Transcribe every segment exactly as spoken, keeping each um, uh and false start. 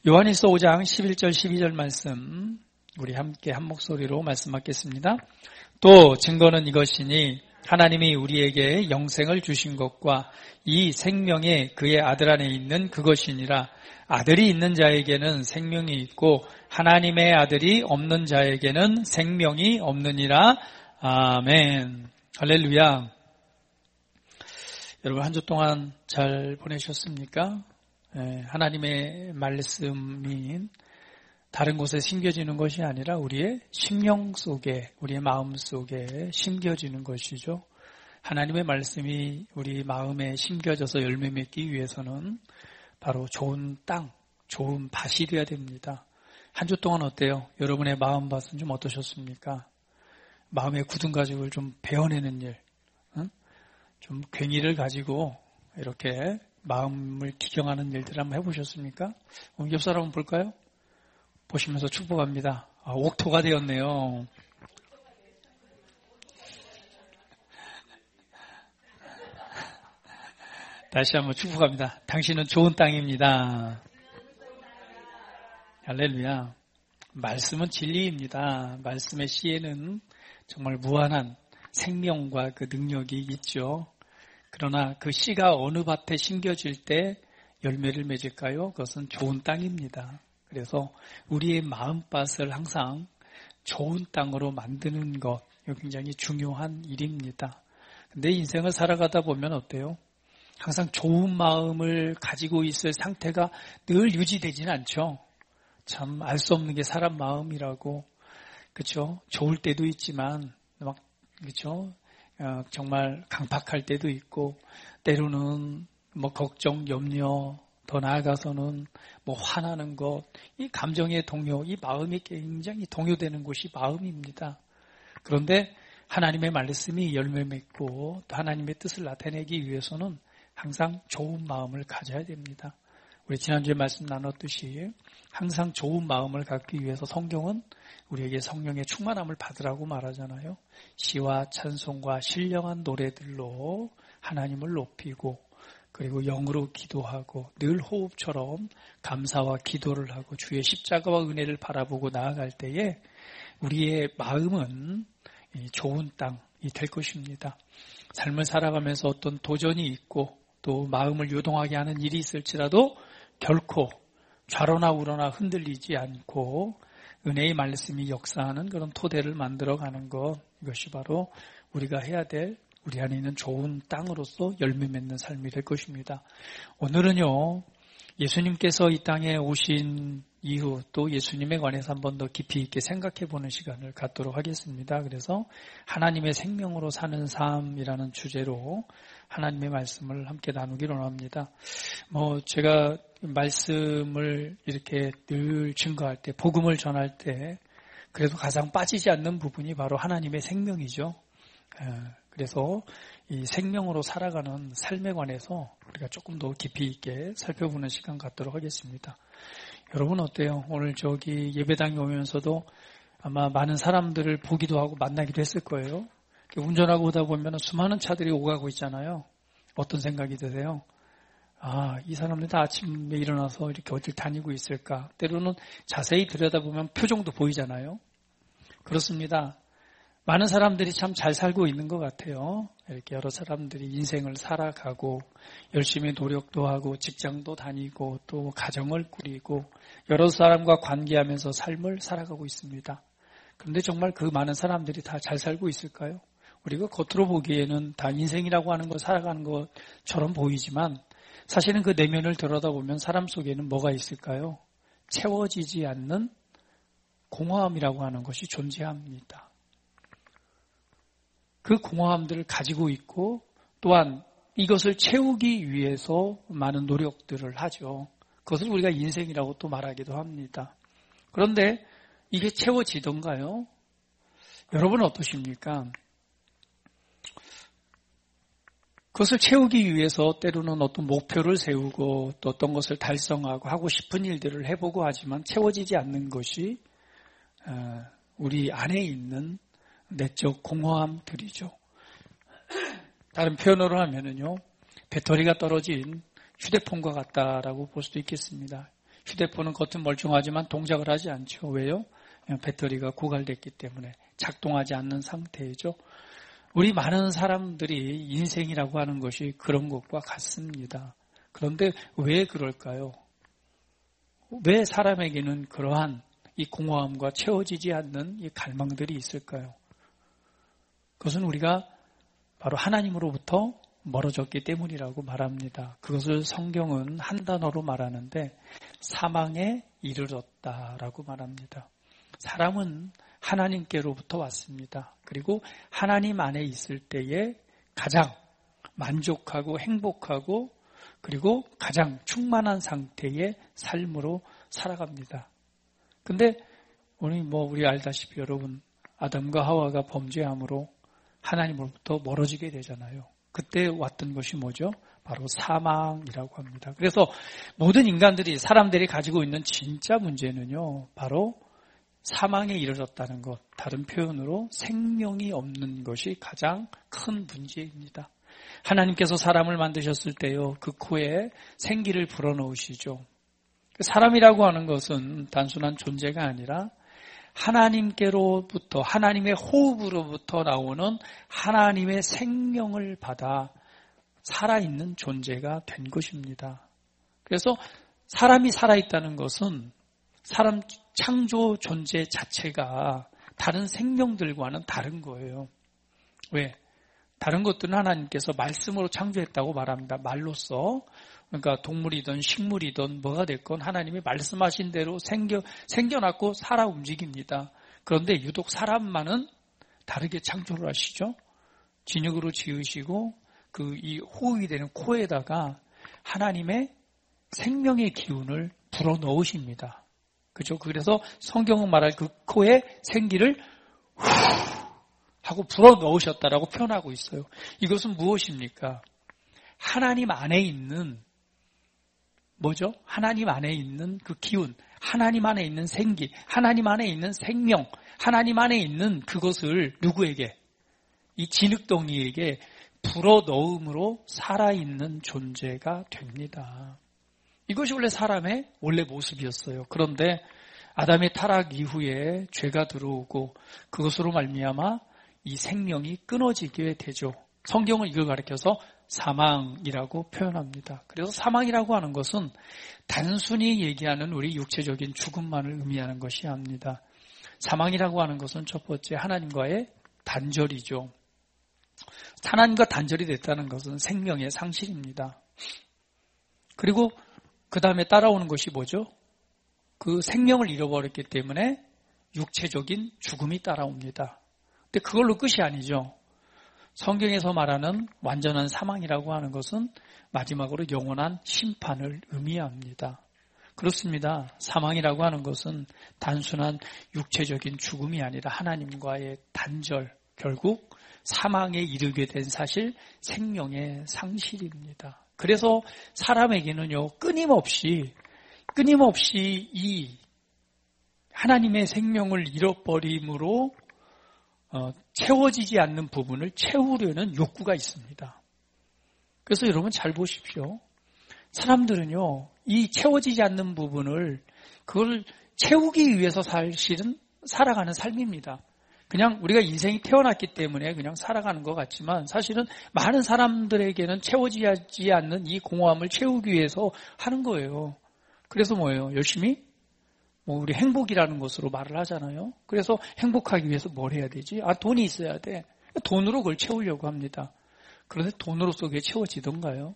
요한일서 오 장 십일 절 십이 절 말씀 우리 함께 한 목소리로 말씀하겠습니다. 또 증거는 이것이니 하나님이 우리에게 영생을 주신 것과 이 생명에 그의 아들 안에 있는 그것이니라. 아들이 있는 자에게는 생명이 있고 하나님의 아들이 없는 자에게는 생명이 없느니라. 아멘. 할렐루야. 여러분 한 주 동안 잘 보내셨습니까? 예, 하나님의 말씀이 다른 곳에 심겨지는 것이 아니라 우리의 심령 속에, 우리의 마음 속에 심겨지는 것이죠. 하나님의 말씀이 우리 마음에 심겨져서 열매 맺기 위해서는 바로 좋은 땅, 좋은 밭이 되어야 됩니다. 한 주 동안 어때요? 여러분의 마음 밭은 좀 어떠셨습니까? 마음의 굳은 가죽을 좀 베어내는 일, 응? 좀 괭이를 가지고 이렇게 마음을 기경하는 일들 한번 해보셨습니까? 오늘 옆 사람 한번 볼까요? 보시면서 축복합니다. 아, 옥토가 되었네요. 다시 한번 축복합니다. 당신은 좋은 땅입니다. 할렐루야. 말씀은 진리입니다. 말씀의 씨에는 정말 무한한 생명과 그 능력이 있죠. 그러나 그 씨가 어느 밭에 심겨질 때 열매를 맺을까요? 그것은 좋은 땅입니다. 그래서 우리의 마음밭을 항상 좋은 땅으로 만드는 것, 이거 굉장히 중요한 일입니다. 근데 인생을 살아가다 보면 어때요? 항상 좋은 마음을 가지고 있을 상태가 늘 유지되지는 않죠. 참 알 수 없는 게 사람 마음이라고, 그렇죠? 좋을 때도 있지만 막 그렇죠? 어, 정말 강팍할 때도 있고, 때로는 뭐 걱정, 염려, 더 나아가서는 뭐 화나는 것, 이 감정의 동요, 이 마음이 굉장히 동요되는 곳이 마음입니다. 그런데 하나님의 말씀이 열매 맺고 또 하나님의 뜻을 나타내기 위해서는 항상 좋은 마음을 가져야 됩니다. 우리 지난주에 말씀 나눴듯이 항상 좋은 마음을 갖기 위해서 성경은 우리에게 성령의 충만함을 받으라고 말하잖아요. 시와 찬송과 신령한 노래들로 하나님을 높이고 그리고 영으로 기도하고 늘 호흡처럼 감사와 기도를 하고 주의 십자가와 은혜를 바라보고 나아갈 때에 우리의 마음은 좋은 땅이 될 것입니다. 삶을 살아가면서 어떤 도전이 있고 또 마음을 요동하게 하는 일이 있을지라도 결코 좌로나 우로나 흔들리지 않고 은혜의 말씀이 역사하는 그런 토대를 만들어가는 것, 이것이 바로 우리가 해야 될 우리 안에 있는 좋은 땅으로서 열매 맺는 삶이 될 것입니다. 오늘은요, 예수님께서 이 땅에 오신 이후 또 예수님에 관해서 한 번 더 깊이 있게 생각해 보는 시간을 갖도록 하겠습니다. 그래서 하나님의 생명으로 사는 삶이라는 주제로 하나님의 말씀을 함께 나누기로 합니다. 뭐 제가 말씀을 이렇게 늘 증거할 때, 복음을 전할 때 그래도 가장 빠지지 않는 부분이 바로 하나님의 생명이죠. 그래서 이 생명으로 살아가는 삶에 관해서 우리가 조금 더 깊이 있게 살펴보는 시간 갖도록 하겠습니다. 여러분 어때요? 오늘 저기 예배당에 오면서도 아마 많은 사람들을 보기도 하고 만나기도 했을 거예요. 운전하고 오다 보면 수많은 차들이 오가고 있잖아요. 어떤 생각이 드세요? 아, 이 사람들 다 아침에 일어나서 이렇게 어딜 다니고 있을까? 때로는 자세히 들여다보면 표정도 보이잖아요. 그렇습니다. 많은 사람들이 참 잘 살고 있는 것 같아요. 이렇게 여러 사람들이 인생을 살아가고 열심히 노력도 하고 직장도 다니고 또 가정을 꾸리고 여러 사람과 관계하면서 삶을 살아가고 있습니다. 그런데 정말 그 많은 사람들이 다 잘 살고 있을까요? 우리가 겉으로 보기에는 다 인생이라고 하는 걸 살아가는 것처럼 보이지만 사실은 그 내면을 들여다보면 사람 속에는 뭐가 있을까요? 채워지지 않는 공허함이라고 하는 것이 존재합니다. 그 공허함들을 가지고 있고 또한 이것을 채우기 위해서 많은 노력들을 하죠. 그것을 우리가 인생이라고 또 말하기도 합니다. 그런데 이게 채워지던가요? 여러분은 어떠십니까? 그것을 채우기 위해서 때로는 어떤 목표를 세우고 또 어떤 것을 달성하고 하고 싶은 일들을 해보고 하지만 채워지지 않는 것이 우리 안에 있는 내적 공허함들이죠. 다른 표현으로 하면은요, 배터리가 떨어진 휴대폰과 같다라고 볼 수도 있겠습니다. 휴대폰은 겉은 멀쩡하지만 동작을 하지 않죠. 왜요? 배터리가 고갈됐기 때문에 작동하지 않는 상태이죠. 우리 많은 사람들이 인생이라고 하는 것이 그런 것과 같습니다. 그런데 왜 그럴까요? 왜 사람에게는 그러한 이 공허함과 채워지지 않는 이 갈망들이 있을까요? 그것은 우리가 바로 하나님으로부터 멀어졌기 때문이라고 말합니다. 그것을 성경은 한 단어로 말하는데 사망에 이르렀다라고 말합니다. 사람은 하나님께로부터 왔습니다. 그리고 하나님 안에 있을 때에 가장 만족하고 행복하고 그리고 가장 충만한 상태의 삶으로 살아갑니다. 근데 우리 뭐 우리 알다시피 여러분 아담과 하와가 범죄함으로 하나님으로부터 멀어지게 되잖아요. 그때 왔던 것이 뭐죠? 바로 사망이라고 합니다. 그래서 모든 인간들이 사람들이 가지고 있는 진짜 문제는요. 바로 사망에 이르렀다는 것. 다른 표현으로 생명이 없는 것이 가장 큰 문제입니다. 하나님께서 사람을 만드셨을 때요. 그 코에 생기를 불어넣으시죠. 사람이라고 하는 것은 단순한 존재가 아니라 하나님께로부터 하나님의 호흡으로부터 나오는 하나님의 생명을 받아 살아있는 존재가 된 것입니다. 그래서 사람이 살아있다는 것은 사람 창조 존재 자체가 다른 생명들과는 다른 거예요. 왜? 다른 것들은 하나님께서 말씀으로 창조했다고 말합니다. 말로써. 그러니까 동물이든 식물이든 뭐가 됐건 하나님이 말씀하신 대로 생겨, 생겨났고 살아 움직입니다. 그런데 유독 사람만은 다르게 창조를 하시죠. 진흙으로 지으시고 그 이 호흡이 되는 코에다가 하나님의 생명의 기운을 불어넣으십니다. 그죠? 그래서 성경은 말할 그 코에 생기를 후 하고 불어넣으셨다라고 표현하고 있어요. 이것은 무엇입니까? 하나님 안에 있는 뭐죠? 하나님 안에 있는 그 기운, 하나님 안에 있는 생기, 하나님 안에 있는 생명, 하나님 안에 있는 그것을 누구에게? 이 진흙덩이에게 불어넣음으로 살아있는 존재가 됩니다. 이것이 원래 사람의 원래 모습이었어요. 그런데 아담의 타락 이후에 죄가 들어오고 그것으로 말미암아 이 생명이 끊어지게 되죠. 성경은 이걸 가리켜서 사망이라고 표현합니다. 그래서 사망이라고 하는 것은 단순히 얘기하는 우리 육체적인 죽음만을 의미하는 것이 아닙니다. 사망이라고 하는 것은 첫 번째 하나님과의 단절이죠. 하나님과 단절이 됐다는 것은 생명의 상실입니다. 그리고 그 다음에 따라오는 것이 뭐죠? 그 생명을 잃어버렸기 때문에 육체적인 죽음이 따라옵니다. 근데 그걸로 끝이 아니죠. 성경에서 말하는 완전한 사망이라고 하는 것은 마지막으로 영원한 심판을 의미합니다. 그렇습니다. 사망이라고 하는 것은 단순한 육체적인 죽음이 아니라 하나님과의 단절, 결국 사망에 이르게 된 사실, 생명의 상실입니다. 그래서 사람에게는요, 끊임없이, 끊임없이 이 하나님의 생명을 잃어버림으로 어, 채워지지 않는 부분을 채우려는 욕구가 있습니다. 그래서 여러분 잘 보십시오. 사람들은요, 이 채워지지 않는 부분을 그걸 채우기 위해서 사실은 살아가는 삶입니다. 그냥 우리가 인생이 태어났기 때문에 그냥 살아가는 것 같지만 사실은 많은 사람들에게는 채워지지 않는 이 공허함을 채우기 위해서 하는 거예요. 그래서 뭐예요? 열심히 뭐 우리 행복이라는 것으로 말을 하잖아요. 그래서 행복하기 위해서 뭘 해야 되지? 아, 돈이 있어야 돼. 돈으로 그걸 채우려고 합니다. 그런데 돈으로서 그게 채워지던가요?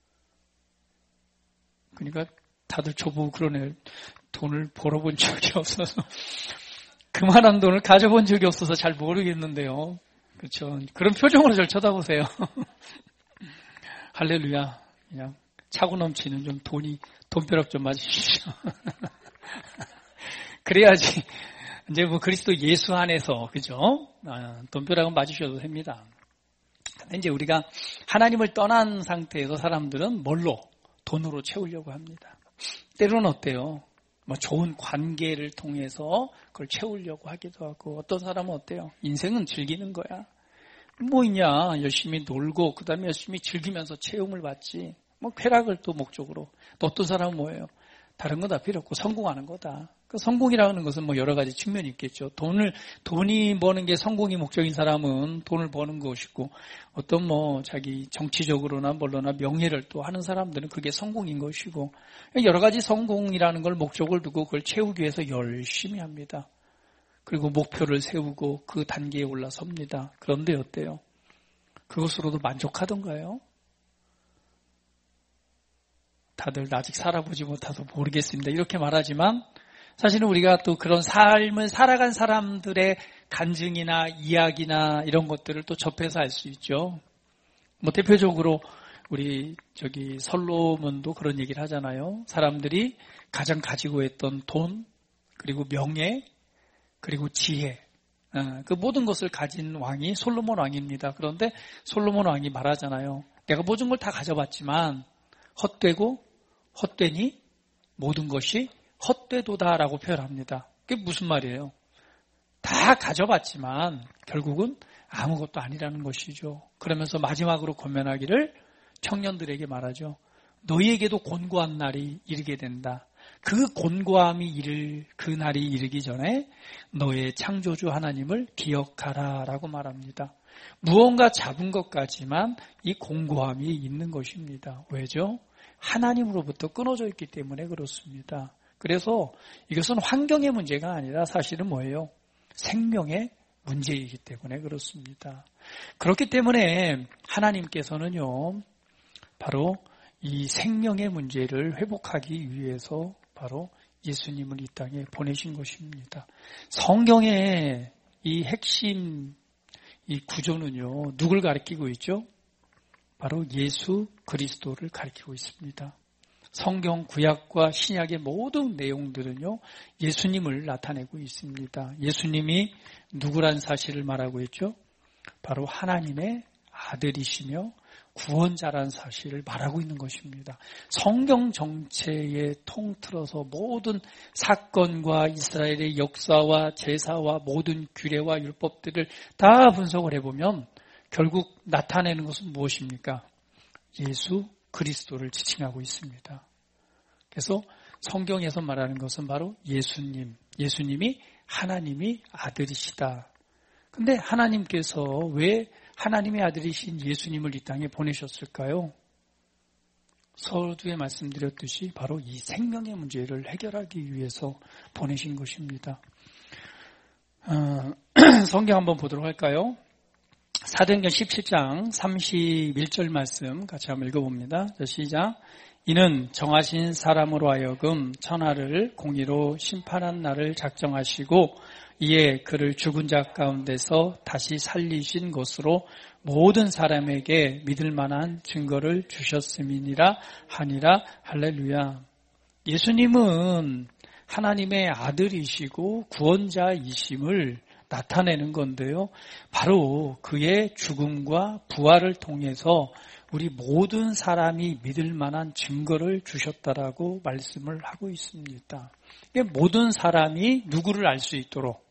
그러니까 다들 저보고 그러네요. 돈을 벌어본 적이 없어서 그만한 돈을 가져본 적이 없어서 잘 모르겠는데요. 그렇죠. 그런 표정으로 절 쳐다보세요. 할렐루야. 그냥 차고 넘치는 좀 돈이 돈벼락 좀 맞으십시오. 그래야지 이제 뭐 그리스도 예수 안에서 그죠? 아, 돈벼락은 맞으셔도 됩니다. 근데 이제 우리가 하나님을 떠난 상태에서 사람들은 뭘로? 돈으로 채우려고 합니다. 때로는 어때요? 뭐 좋은 관계를 통해서 그걸 채우려고 하기도 하고, 어떤 사람은 어때요? 인생은 즐기는 거야. 뭐 있냐? 열심히 놀고 그다음에 열심히 즐기면서 채움을 받지. 뭐 쾌락을 또 목적으로. 또 어떤 사람은 뭐예요? 다른 거 다 필요 없고 성공하는 거다. 그 성공이라는 것은 뭐 여러 가지 측면이 있겠죠. 돈을, 돈이 버는 게 성공이 목적인 사람은 돈을 버는 것이고, 어떤 뭐 자기 정치적으로나 뭘로나 명예를 또 하는 사람들은 그게 성공인 것이고, 여러 가지 성공이라는 걸 목적을 두고 그걸 채우기 위해서 열심히 합니다. 그리고 목표를 세우고 그 단계에 올라섭니다. 그런데 어때요? 그것으로도 만족하던가요? 다들 아직 살아보지 못해서 모르겠습니다. 이렇게 말하지만 사실은 우리가 또 그런 삶을 살아간 사람들의 간증이나 이야기나 이런 것들을 또 접해서 알 수 있죠. 뭐 대표적으로 우리 저기 솔로몬도 그런 얘기를 하잖아요. 사람들이 가장 가지고 있던 돈, 그리고 명예, 그리고 지혜, 그 모든 것을 가진 왕이 솔로몬 왕입니다. 그런데 솔로몬 왕이 말하잖아요. 내가 모든 걸 다 가져봤지만 헛되고 헛되니 모든 것이 헛되도다라고 표현합니다. 그게 무슨 말이에요? 다 가져봤지만 결국은 아무것도 아니라는 것이죠. 그러면서 마지막으로 권면하기를 청년들에게 말하죠. 너희에게도 곤고한 날이 이르게 된다. 그 곤고함이 이를 그 날이 이르기 전에 너의 창조주 하나님을 기억하라 라고 말합니다. 무언가 잡은 것 같지만 이 곤고함이 있는 것입니다. 왜죠? 하나님으로부터 끊어져 있기 때문에 그렇습니다. 그래서 이것은 환경의 문제가 아니라 사실은 뭐예요? 생명의 문제이기 때문에 그렇습니다. 그렇기 때문에 하나님께서는요, 바로 이 생명의 문제를 회복하기 위해서 바로 예수님을 이 땅에 보내신 것입니다. 성경의 이 핵심 이 구조는요, 누굴 가리키고 있죠? 바로 예수 그리스도를 가리키고 있습니다. 성경 구약과 신약의 모든 내용들은요, 예수님을 나타내고 있습니다. 예수님이 누구란 사실을 말하고 있죠? 바로 하나님의 아들이시며 구원자란 사실을 말하고 있는 것입니다. 성경 정체에 통틀어서 모든 사건과 이스라엘의 역사와 제사와 모든 규례와 율법들을 다 분석을 해보면 결국 나타내는 것은 무엇입니까? 예수 그리스도를 지칭하고 있습니다. 그래서 성경에서 말하는 것은 바로 예수님, 예수님이 하나님이 아들이시다. 근데 하나님께서 왜 하나님의 아들이신 예수님을 이 땅에 보내셨을까요? 서두에 말씀드렸듯이 바로 이 생명의 문제를 해결하기 위해서 보내신 것입니다. 어, 성경 한번 보도록 할까요? 사도행전 십칠 장 삼십일 절 말씀 같이 한번 읽어봅니다. 자, 시작. 이는 정하신 사람으로 하여금 천하를 공의로 심판한 날을 작정하시고 이에 그를 죽은 자 가운데서 다시 살리신 것으로 모든 사람에게 믿을 만한 증거를 주셨음이니라 하니라. 할렐루야. 예수님은 하나님의 아들이시고 구원자이심을 나타내는 건데요. 바로 그의 죽음과 부활을 통해서 우리 모든 사람이 믿을 만한 증거를 주셨다라고 말씀을 하고 있습니다. 모든 사람이 누구를 알 수 있도록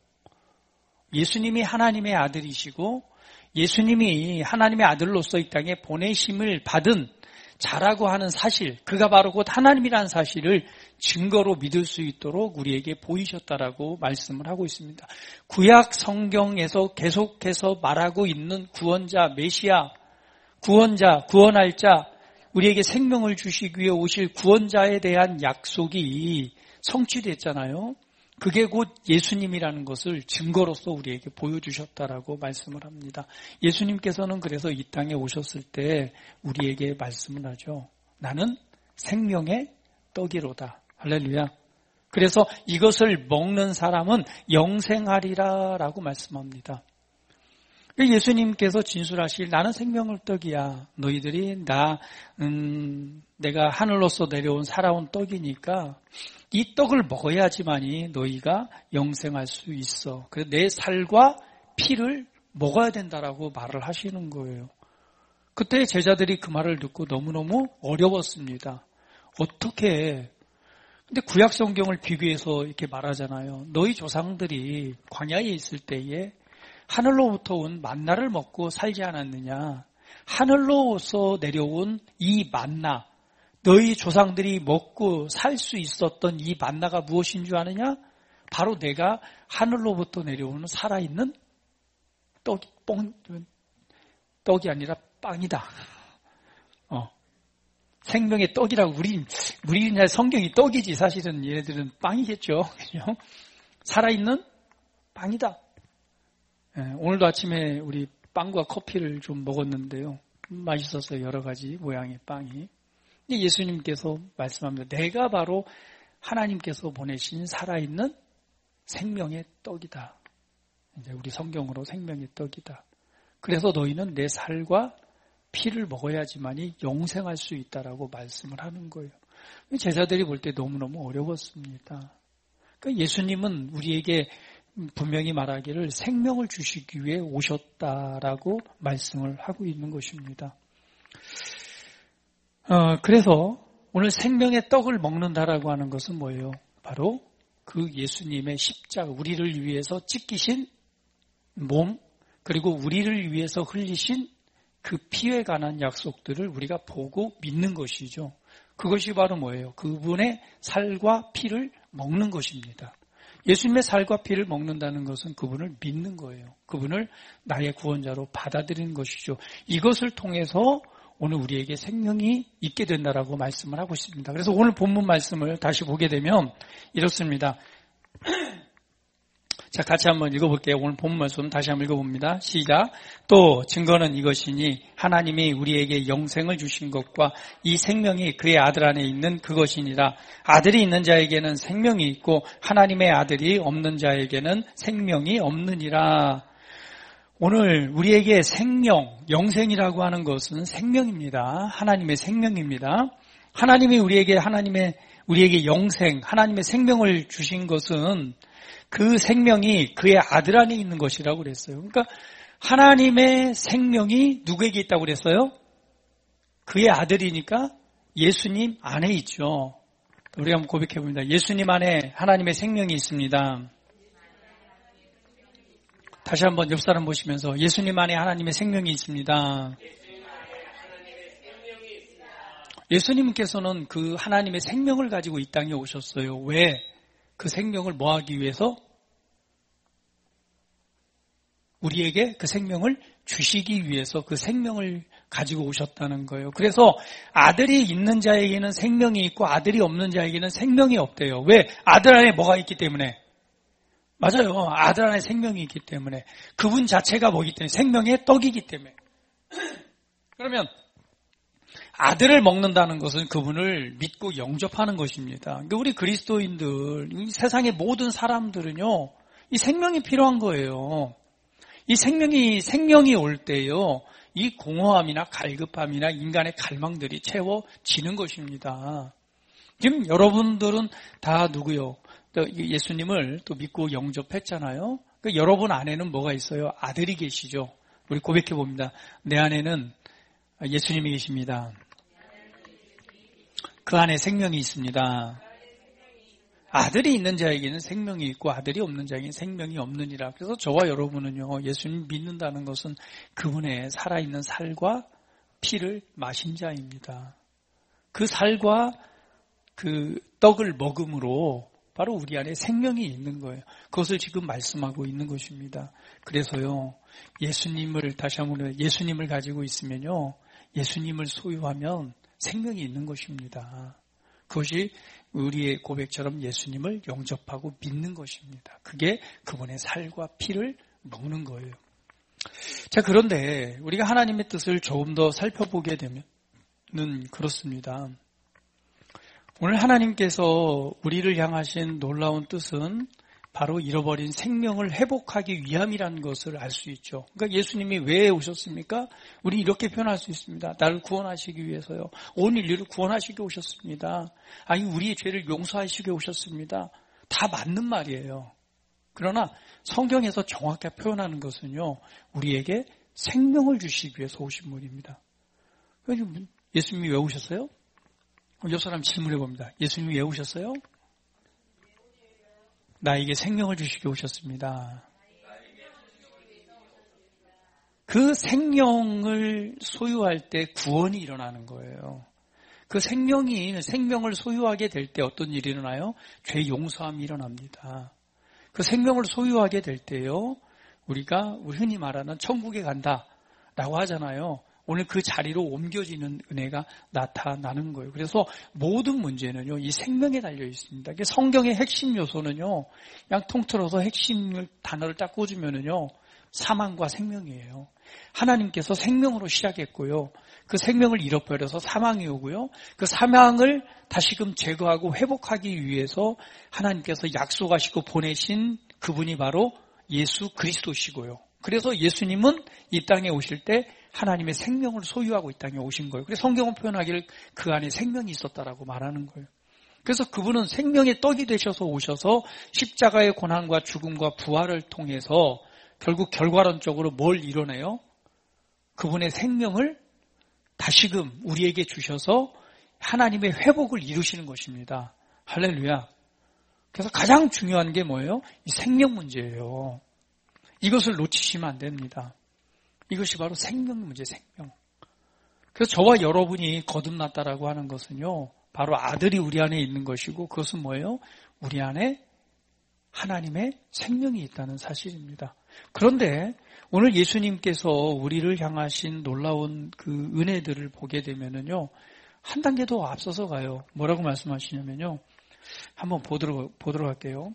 예수님이 하나님의 아들이시고 예수님이 하나님의 아들로서 이 땅에 보내심을 받은 자라고 하는 사실, 그가 바로 곧 하나님이라는 사실을 증거로 믿을 수 있도록 우리에게 보이셨다라고 말씀을 하고 있습니다. 구약 성경에서 계속해서 말하고 있는 구원자, 메시아, 구원자, 구원할 자, 우리에게 생명을 주시기 위해 오실 구원자에 대한 약속이 성취됐잖아요. 그게 곧 예수님이라는 것을 증거로서 우리에게 보여주셨다라고 말씀을 합니다. 예수님께서는 그래서 이 땅에 오셨을 때 우리에게 말씀을 하죠. 나는 생명의 떡이로다. 할렐루야. 그래서 이것을 먹는 사람은 영생하리라 라고 말씀합니다. 예수님께서 진술하실 나는 생명의 떡이야. 너희들이 나 음, 내가 하늘로서 내려온 살아온 떡이니까 이 떡을 먹어야지만이 너희가 영생할 수 있어. 그래서 내 살과 피를 먹어야 된다라고 말을 하시는 거예요. 그때 제자들이 그 말을 듣고 너무너무 어려웠습니다. 어떻게? 근데 구약 성경을 비교해서 이렇게 말하잖아요. 너희 조상들이 광야에 있을 때에 하늘로부터 온 만나를 먹고 살지 않았느냐. 하늘로서 내려온 이 만나, 너희 조상들이 먹고 살 수 있었던 이 만나가 무엇인 줄 아느냐? 바로 내가 하늘로부터 내려오는 살아있는 떡이, 뻥, 떡이 아니라 빵이다. 어. 생명의 떡이라고, 우리, 우리나라 성경이 떡이지, 사실은 얘네들은 빵이겠죠. 그죠? 살아있는 빵이다. 예, 오늘도 아침에 우리 빵과 커피를 좀 먹었는데요. 맛있었어요. 여러 가지 모양의 빵이. 예수님께서 말씀합니다. 내가 바로 하나님께서 보내신 살아있는 생명의 떡이다. 이제 우리 성경으로 생명의 떡이다. 그래서 너희는 내 살과 피를 먹어야지만이 영생할 수 있다라고 말씀을 하는 거예요. 제자들이 볼 때 너무너무 어려웠습니다. 그러니까 예수님은 우리에게 분명히 말하기를 생명을 주시기 위해 오셨다라고 말씀을 하고 있는 것입니다. 어, 그래서 오늘 생명의 떡을 먹는다라고 하는 것은 뭐예요? 바로 그 예수님의 십자가, 우리를 위해서 찢기신 몸, 그리고 우리를 위해서 흘리신 그 피에 관한 약속들을 우리가 보고 믿는 것이죠. 그것이 바로 뭐예요? 그분의 살과 피를 먹는 것입니다. 예수님의 살과 피를 먹는다는 것은 그분을 믿는 거예요. 그분을 나의 구원자로 받아들이는 것이죠. 이것을 통해서 오늘 우리에게 생명이 있게 된다라고 말씀을 하고 있습니다. 그래서 오늘 본문 말씀을 다시 보게 되면 이렇습니다. 자, 같이 한번 읽어볼게요. 오늘 본문 말씀 다시 한번 읽어봅니다. 시작. 또 증거는 이것이니 하나님이 우리에게 영생을 주신 것과 이 생명이 그의 아들 안에 있는 그것이니라. 아들이 있는 자에게는 생명이 있고 하나님의 아들이 없는 자에게는 생명이 없느니라. 오늘 우리에게 생명, 영생이라고 하는 것은 생명입니다. 하나님의 생명입니다. 하나님이 우리에게 하나님의 우리에게 영생, 하나님의 생명을 주신 것은 그 생명이 그의 아들 안에 있는 것이라고 그랬어요. 그러니까 하나님의 생명이 누구에게 있다고 그랬어요? 그의 아들이니까 예수님 안에 있죠. 우리 한번 고백해 봅니다. 예수님 안에 하나님의 생명이 있습니다. 다시 한번 옆 사람 보시면서 예수님 안에 하나님의 생명이 있습니다. 예수님께서는 그 하나님의 생명을 가지고 이 땅에 오셨어요. 왜? 그 생명을 뭐 하기 위해서? 우리에게 그 생명을 주시기 위해서 그 생명을 가지고 오셨다는 거예요. 그래서 아들이 있는 자에게는 생명이 있고 아들이 없는 자에게는 생명이 없대요. 왜? 아들 안에 뭐가 있기 때문에? 맞아요. 아들 안에 생명이 있기 때문에. 그분 자체가 뭐기 때문에? 생명의 떡이기 때문에. 그러면 아들을 먹는다는 것은 그분을 믿고 영접하는 것입니다. 그러니까 우리 그리스도인들, 이 세상의 모든 사람들은요, 이 생명이 필요한 거예요. 이 생명이, 생명이 올 때요, 이 공허함이나 갈급함이나 인간의 갈망들이 채워지는 것입니다. 지금 여러분들은 다 누구요? 예수님을 또 믿고 영접했잖아요. 그러니까 여러분 안에는 뭐가 있어요? 아들이 계시죠. 우리 고백해 봅니다. 내 안에는 예수님이 계십니다. 그 안에 생명이 있습니다. 아들이 있는 자에게는 생명이 있고 아들이 없는 자에게는 생명이 없느니라. 그래서 저와 여러분은요, 예수님 믿는다는 것은 그분의 살아있는 살과 피를 마신 자입니다. 그 살과 그 떡을 먹음으로 바로 우리 안에 생명이 있는 거예요. 그것을 지금 말씀하고 있는 것입니다. 그래서요, 예수님을 다시 한번 예수님을 가지고 있으면요, 예수님을 소유하면 생명이 있는 것입니다. 그것이 우리의 고백처럼 예수님을 영접하고 믿는 것입니다. 그게 그분의 살과 피를 먹는 거예요. 자, 그런데 우리가 하나님의 뜻을 조금 더 살펴보게 되면은 그렇습니다. 오늘 하나님께서 우리를 향하신 놀라운 뜻은 바로 잃어버린 생명을 회복하기 위함이라는 것을 알 수 있죠. 그러니까 예수님이 왜 오셨습니까? 우리 이렇게 표현할 수 있습니다. 나를 구원하시기 위해서요. 온 인류를 구원하시기 오셨습니다. 아니, 우리의 죄를 용서하시기 오셨습니다. 다 맞는 말이에요. 그러나 성경에서 정확하게 표현하는 것은요, 우리에게 생명을 주시기 위해서 오신 분입니다. 예수님이 왜 오셨어요? 옆 사람 질문해 봅니다. 예수님이 왜 오셨어요? 나에게 생명을 주시기 오셨습니다. 그 생명을 소유할 때 구원이 일어나는 거예요. 그 생명이 생명을 소유하게 될 때 어떤 일이 일어나요? 죄 용서함이 일어납니다. 그 생명을 소유하게 될 때요, 우리가 흔히 말하는 천국에 간다라고 하잖아요. 오늘 그 자리로 옮겨지는 은혜가 나타나는 거예요. 그래서 모든 문제는요, 이 생명에 달려 있습니다. 성경의 핵심 요소는요, 그냥 통틀어서 핵심 단어를 딱 꽂으면은요, 사망과 생명이에요. 하나님께서 생명으로 시작했고요. 그 생명을 잃어버려서 사망이 오고요. 그 사망을 다시금 제거하고 회복하기 위해서 하나님께서 약속하시고 보내신 그분이 바로 예수 그리스도시고요. 그래서 예수님은 이 땅에 오실 때 하나님의 생명을 소유하고 이 땅에 오신 거예요. 그래서 성경은 표현하기를 그 안에 생명이 있었다라고 말하는 거예요. 그래서 그분은 생명의 떡이 되셔서 오셔서 십자가의 고난과 죽음과 부활을 통해서 결국 결과론적으로 뭘 이뤄내요? 그분의 생명을 다시금 우리에게 주셔서 하나님의 회복을 이루시는 것입니다. 할렐루야. 그래서 가장 중요한 게 뭐예요? 이 생명 문제예요. 이것을 놓치시면 안 됩니다. 이것이 바로 생명 문제, 생명. 그래서 저와 여러분이 거듭났다라고 하는 것은요, 바로 아들이 우리 안에 있는 것이고, 그것은 뭐예요? 우리 안에 하나님의 생명이 있다는 사실입니다. 그런데 오늘 예수님께서 우리를 향하신 놀라운 그 은혜들을 보게 되면은요, 한 단계 더 앞서서 가요. 뭐라고 말씀하시냐면요, 한번 보도록, 보도록 할게요.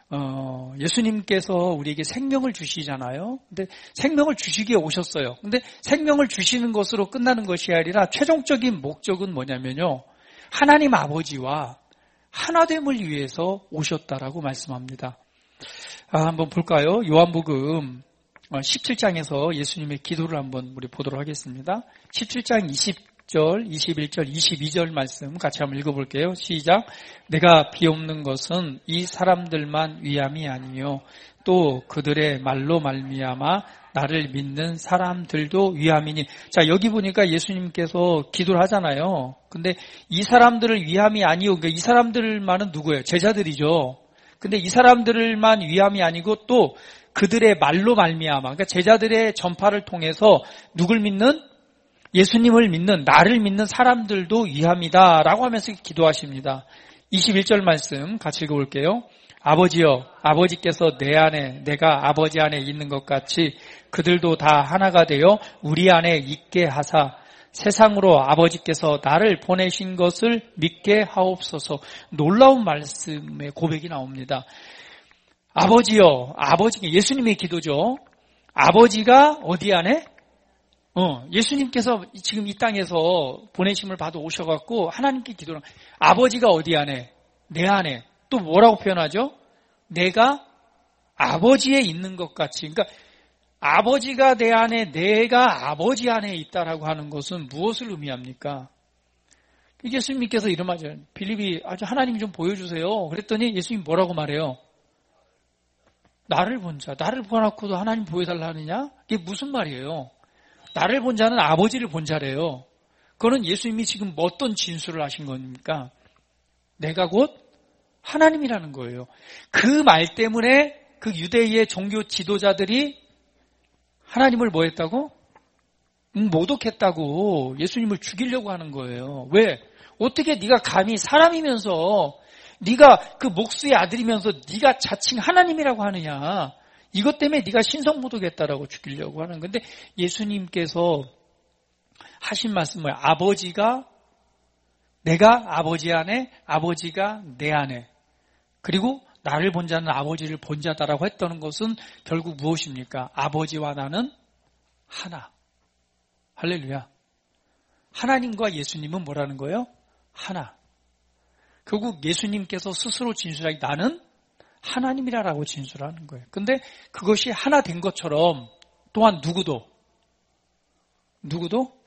어, 예수님께서 우리에게 생명을 주시잖아요. 근데 생명을 주시기에 오셨어요. 근데 생명을 주시는 것으로 끝나는 것이 아니라 최종적인 목적은 뭐냐면요, 하나님 아버지와 하나됨을 위해서 오셨다라고 말씀합니다. 아, 한번 볼까요? 요한복음 십칠 장에서 예수님의 기도를 한번 우리 보도록 하겠습니다. 십칠 장 이십 절, 이십일 절, 이십이 절 말씀 같이 한번 읽어볼게요. 시작. 내가 비옵는 것은 이 사람들만 위함이 아니요 또 그들의 말로 말미암아 나를 믿는 사람들도 위함이니. 자, 여기 보니까 예수님께서 기도를 하잖아요. 근데 이 사람들을 위함이 아니요, 그러니까 이 사람들만은 누구예요? 제자들이죠. 근데 이 사람들만 위함이 아니고 또 그들의 말로 말미암아, 그러니까 제자들의 전파를 통해서 누굴 믿는? 예수님을 믿는, 나를 믿는 사람들도 위함이다 라고 하면서 기도하십니다. 이십일 절 말씀 같이 읽어볼게요. 아버지여, 아버지께서 내 안에, 내가 아버지 안에 있는 것 같이 그들도 다 하나가 되어 우리 안에 있게 하사 세상으로 아버지께서 나를 보내신 것을 믿게 하옵소서. 놀라운 말씀의 고백이 나옵니다. 아버지여, 아버지, 예수님의 기도죠. 아버지가 어디 안에? 어, 예수님께서 지금 이 땅에서 보내심을 받아 오셔갖고 하나님께 기도를, 아버지가 어디 안에? 내 안에. 또 뭐라고 표현하죠? 내가 아버지에 있는 것 같이. 그러니까 아버지가 내 안에, 내가 아버지 안에 있다라고 하는 것은 무엇을 의미합니까? 예수님께서 이런 말이죠. 빌립이 아주 하나님 좀 보여주세요. 그랬더니 예수님 뭐라고 말해요? 나를 본 자, 나를 보아놓고도 하나님 보여달라 하느냐? 이게 무슨 말이에요? 나를 본 자는 아버지를 본 자래요. 그거는 예수님이 지금 어떤 진술을 하신 겁니까? 내가 곧 하나님이라는 거예요. 그 말 때문에 그 유대의 종교 지도자들이 하나님을 뭐 했다고? 음, 모독했다고 예수님을 죽이려고 하는 거예요. 왜? 어떻게 네가 감히 사람이면서 네가 그 목수의 아들이면서 네가 자칭 하나님이라고 하느냐. 이것 때문에 네가 신성모독했다라고 죽이려고 하는 건데 예수님께서 하신 말씀은 뭐예요? 아버지가 내가 아버지 안에, 아버지가 내 안에, 그리고 나를 본 자는 아버지를 본 자다라고 했다는 것은 결국 무엇입니까? 아버지와 나는 하나. 할렐루야. 하나님과 예수님은 뭐라는 거예요? 하나. 결국 예수님께서 스스로 진술하기 나는 하나님이라고 진술하는 거예요. 근데 그것이 하나 된 것처럼 또한 누구도 누구도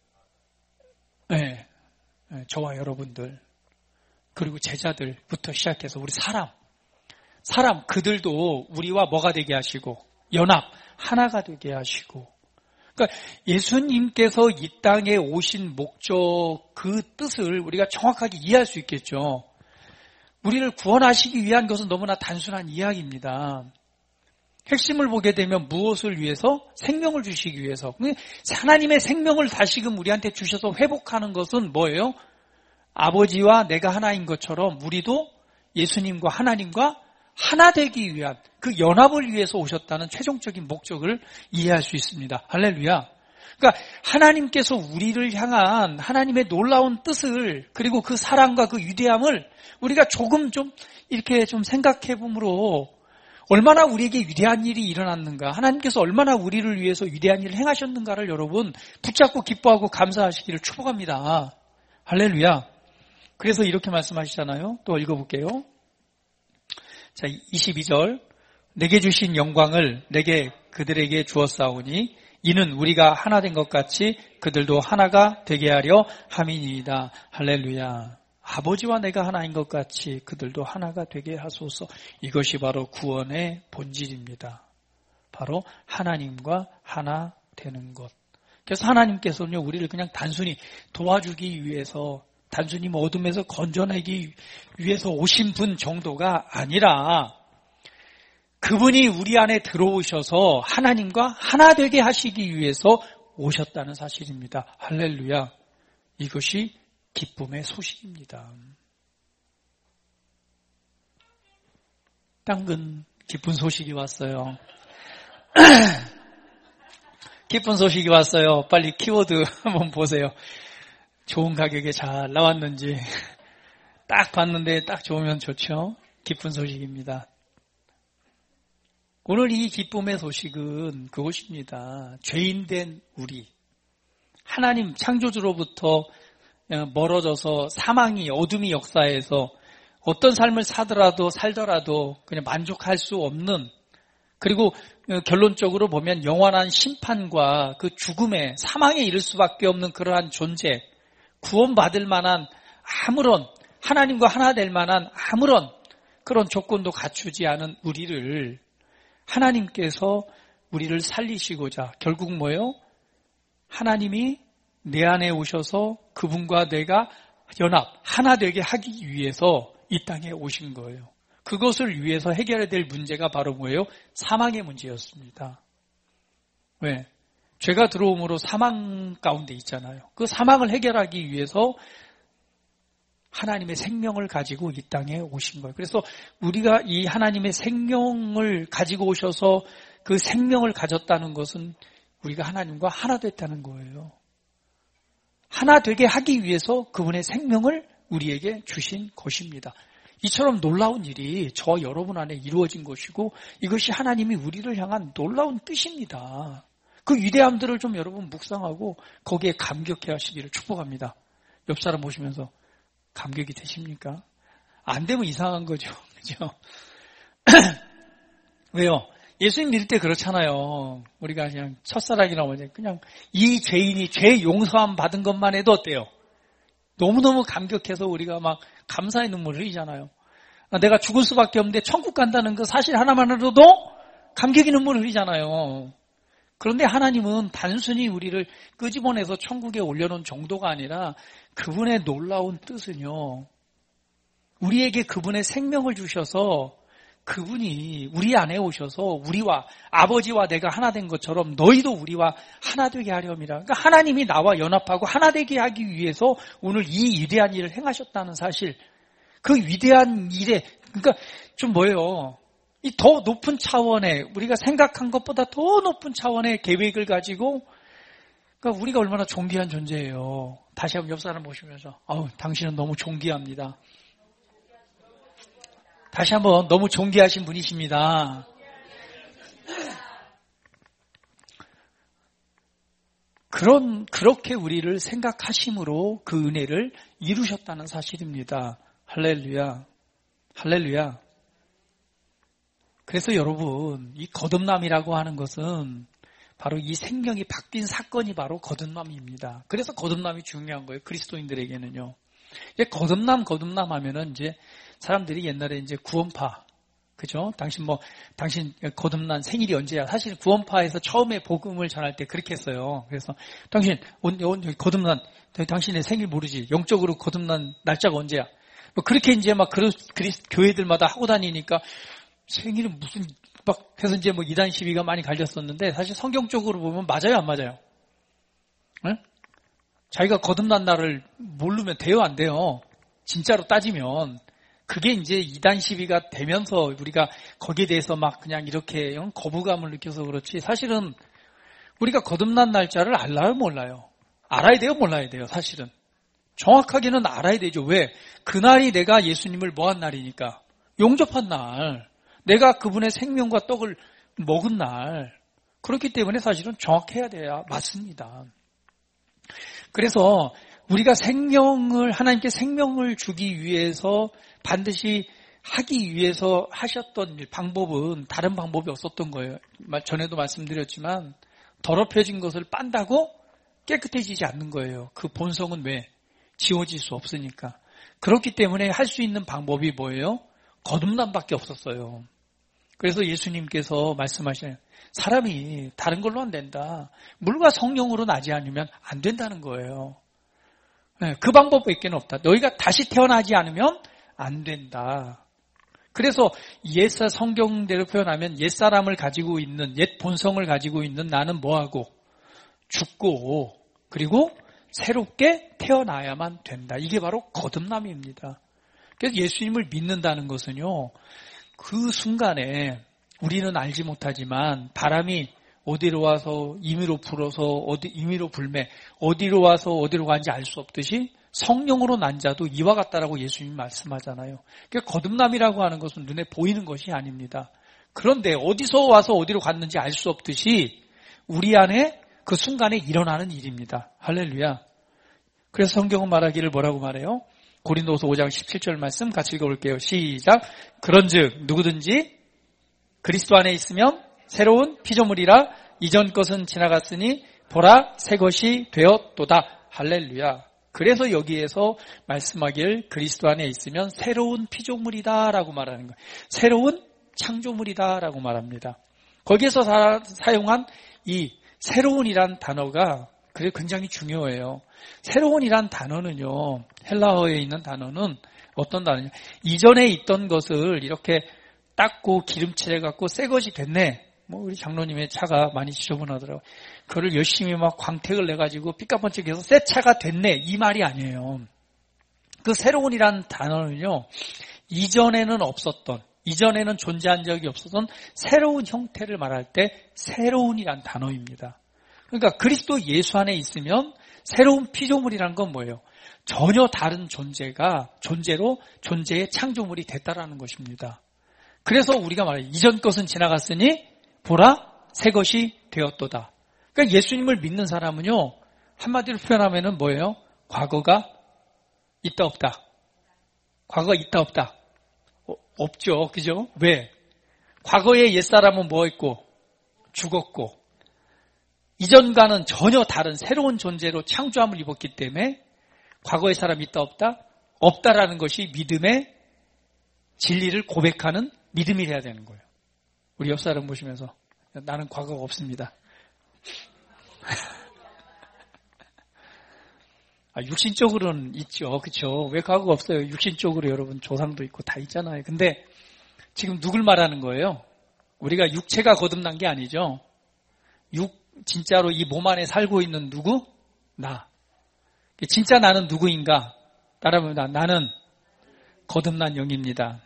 네, 네, 저와 여러분들 그리고 제자들부터 시작해서 우리 사람 사람 그들도 우리와 뭐가 되게 하시고 연합 하나가 되게 하시고, 그러니까 예수님께서 이 땅에 오신 목적 그 뜻을 우리가 정확하게 이해할 수 있겠죠. 우리를 구원하시기 위한 것은 너무나 단순한 이야기입니다. 핵심을 보게 되면 무엇을 위해서? 생명을 주시기 위해서. 하나님의 생명을 다시금 우리한테 주셔서 회복하는 것은 뭐예요? 아버지와 내가 하나인 것처럼 우리도 예수님과 하나님과 하나 되기 위한 그 연합을 위해서 오셨다는 최종적인 목적을 이해할 수 있습니다. 할렐루야. 그러니까 하나님께서 우리를 향한 하나님의 놀라운 뜻을 그리고 그 사랑과 그 위대함을 우리가 조금 좀 이렇게 좀 생각해 보므로 얼마나 우리에게 위대한 일이 일어났는가, 하나님께서 얼마나 우리를 위해서 위대한 일을 행하셨는가를 여러분 붙잡고 기뻐하고 감사하시기를 축복합니다. 할렐루야. 그래서 이렇게 말씀하시잖아요. 또 읽어볼게요. 자, 이십이 절. 내게 주신 영광을 내게 그들에게 주었사오니 이는 우리가 하나 된 것 같이 그들도 하나가 되게 하려 함이니이다. 할렐루야. 아버지와 내가 하나인 것 같이 그들도 하나가 되게 하소서. 이것이 바로 구원의 본질입니다. 바로 하나님과 하나 되는 것. 그래서 하나님께서는요, 우리를 그냥 단순히 도와주기 위해서, 단순히 뭐 어둠에서 건져내기 위해서 오신 분 정도가 아니라 그분이 우리 안에 들어오셔서 하나님과 하나 되게 하시기 위해서 오셨다는 사실입니다. 할렐루야. 이것이 기쁨의 소식입니다. 당근 기쁜 소식이 왔어요. 기쁜 소식이 왔어요. 빨리 키워드 한번 보세요. 좋은 가격에 잘 나왔는지 딱 봤는데 딱 좋으면 좋죠. 기쁜 소식입니다. 오늘 이 기쁨의 소식은 그것입니다. 죄인된 우리, 하나님 창조주로부터 멀어져서 사망이, 어둠이 역사에서 어떤 삶을 사더라도 살더라도 그냥 만족할 수 없는, 그리고 결론적으로 보면 영원한 심판과 그 죽음에, 사망에 이를 수밖에 없는 그러한 존재, 구원받을 만한 아무런, 하나님과 하나 될 만한 아무런 그런 조건도 갖추지 않은 우리를 하나님께서 우리를 살리시고자 결국 뭐예요? 하나님이 내 안에 오셔서 그분과 내가 연합, 하나 되게 하기 위해서 이 땅에 오신 거예요. 그것을 위해서 해결해야 될 문제가 바로 뭐예요? 사망의 문제였습니다. 왜? 죄가 들어옴으로 사망 가운데 있잖아요. 그 사망을 해결하기 위해서 하나님의 생명을 가지고 이 땅에 오신 거예요. 그래서 우리가 이 하나님의 생명을 가지고 오셔서 그 생명을 가졌다는 것은 우리가 하나님과 하나 됐다는 거예요. 하나 되게 하기 위해서 그분의 생명을 우리에게 주신 것입니다. 이처럼 놀라운 일이 저 여러분 안에 이루어진 것이고 이것이 하나님이 우리를 향한 놀라운 뜻입니다. 그 위대함들을 좀 여러분 묵상하고 거기에 감격해 하시기를 축복합니다. 옆 사람 보시면서 감격이 되십니까? 안 되면 이상한 거죠. 그죠? 왜요? 예수님 믿을 때 그렇잖아요. 우리가 그냥 첫사랑이라고 하죠. 그냥 이 죄인이 죄 용서함 받은 것만 해도 어때요? 너무너무 감격해서 우리가 막 감사의 눈물을 흘리잖아요. 내가 죽을 수밖에 없는데 천국 간다는 그 사실 하나만으로도 감격의 눈물을 흘리잖아요. 그런데 하나님은 단순히 우리를 끄집어내서 천국에 올려놓은 정도가 아니라 그분의 놀라운 뜻은요, 우리에게 그분의 생명을 주셔서 그분이 우리 안에 오셔서 우리와 아버지와 내가 하나 된 것처럼 너희도 우리와 하나 되게 하렴이라. 그러니까 하나님이 나와 연합하고 하나 되게 하기 위해서 오늘 이 위대한 일을 행하셨다는 사실, 그 위대한 일에, 그러니까 좀 뭐예요? 이 더 높은 차원의, 우리가 생각한 것보다 더 높은 차원의 계획을 가지고, 그러니까 우리가 얼마나 존귀한 존재예요. 다시 한번 옆 사람 보시면서, 아우, 당신은 너무 존귀합니다. 다시 한번 너무 존귀하신 분이십니다. 그런, 그렇게 우리를 생각하심으로 그 은혜를 이루셨다는 사실입니다. 할렐루야. 할렐루야. 그래서 여러분, 이 거듭남이라고 하는 것은 바로 이 생명이 바뀐 사건이 바로 거듭남입니다. 그래서 거듭남이 중요한 거예요. 그리스도인들에게는요. 이제 거듭남, 거듭남 하면은 이제 사람들이 옛날에 이제 구원파, 그죠? 당신 뭐, 당신 거듭난 생일이 언제야? 사실 구원파에서 처음에 복음을 전할 때 그렇게 했어요. 그래서 당신, 온, 온, 당신 당신의 생일 모르지? 영적으로 거듭난 날짜가 언제야? 뭐 그렇게 이제 막 그리, 그리, 교회들마다 하고 다니니까 생일은 무슨, 막, 해서 이제 뭐 이단 시비가 많이 갈렸었는데 사실 성경적으로 보면 맞아요, 안 맞아요? 네? 자기가 거듭난 날을 모르면 돼요, 안 돼요? 진짜로 따지면 그게 이제 이단 시비가 되면서 우리가 거기에 대해서 막 그냥 이렇게 거부감을 느껴서 그렇지, 사실은 우리가 거듭난 날짜를 알아요, 몰라요? 알아야 돼요, 몰라야 돼요, 사실은? 정확하게는 알아야 되죠. 왜? 그날이 내가 예수님을 뭐한 날이니까. 용접한 날. 내가 그분의 생명과 떡을 먹은 날. 그렇기 때문에 사실은 정확해야 돼야 맞습니다. 그래서 우리가 생명을, 하나님께 생명을 주기 위해서 반드시 하기 위해서 하셨던 방법은 다른 방법이 없었던 거예요. 전에도 말씀드렸지만 더럽혀진 것을 빤다고 깨끗해지지 않는 거예요. 그 본성은 왜? 지워질 수 없으니까. 그렇기 때문에 할 수 있는 방법이 뭐예요? 거듭남밖에 없었어요. 그래서 예수님께서 말씀하시는, 사람이 다른 걸로 안 된다. 물과 성령으로 나지 않으면 안 된다는 거예요. 그 방법밖에 없다. 너희가 다시 태어나지 않으면 안 된다. 그래서 옛 성경대로 표현하면 옛사람을 가지고 있는, 옛 본성을 가지고 있는 나는 뭐하고? 죽고, 그리고 새롭게 태어나야만 된다. 이게 바로 거듭남입니다. 그래서 예수님을 믿는다는 것은요, 그 순간에 우리는 알지 못하지만 바람이 어디로 와서 임의로 불어서 어디 임의로 불매, 어디로 와서 어디로 가는지 알 수 없듯이 성령으로 난 자도 이와 같다라고 예수님이 말씀하잖아요. 그러니까 거듭남이라고 하는 것은 눈에 보이는 것이 아닙니다. 그런데 어디서 와서 어디로 갔는지 알 수 없듯이 우리 안에 그 순간에 일어나는 일입니다. 할렐루야. 그래서 성경은 말하기를 뭐라고 말해요? 고린도서 오 장 십칠 절 말씀 같이 읽어볼게요. 시작. 그런즉 누구든지 그리스도 안에 있으면 새로운 피조물이라, 이전 것은 지나갔으니 보라 새 것이 되었도다. 할렐루야. 그래서 여기에서 말씀하길 그리스도 안에 있으면 새로운 피조물이다라고 말하는 거예요. 새로운 창조물이다라고 말합니다. 거기에서 사, 사용한 이 새로운이란 단어가 그게 굉장히 중요해요. 새로운이란 단어는요, 헬라어에 있는 단어는 어떤 단어냐? 이전에 있던 것을 이렇게 닦고 기름칠해갖고 새 것이 됐네. 뭐 우리 장로님의 차가 많이 지저분하더라고요. 그거를 열심히 막 광택을 내가지고 삐까번쩍해서 새 차가 됐네. 이 말이 아니에요. 그 새로운이란 단어는요, 이전에는 없었던, 이전에는 존재한 적이 없었던 새로운 형태를 말할 때 새로운이란 단어입니다. 그러니까 그리스도 예수 안에 있으면 새로운 피조물이란 건 뭐예요? 전혀 다른 존재가 존재로 존재의 창조물이 됐다라는 것입니다. 그래서 우리가 말해요. 이전 것은 지나갔으니 보라 새 것이 되었도다. 그러니까 예수님을 믿는 사람은요, 한마디로 표현하면은 뭐예요? 과거가 있다 없다. 과거가 있다 없다. 어, 없죠. 그죠? 왜? 과거의 옛사람은 뭐 했고? 죽었고. 이전과는 전혀 다른 새로운 존재로 창조함을 입었기 때문에 과거의 사람이 있다 없다? 없다라는 것이 믿음의 진리를 고백하는 믿음이 돼야 되는 거예요. 우리 옆 사람 보시면서 나는 과거가 없습니다. 아, 육신적으로는 있죠. 그렇죠? 왜 과거가 없어요? 육신적으로 여러분 조상도 있고 다 있잖아요. 근데 지금 누굴 말하는 거예요? 우리가 육체가 거듭난 게 아니죠. 육 진짜로 이 몸 안에 살고 있는 누구? 나. 진짜 나는 누구인가? 따라합니다. 나는 거듭난 영입니다.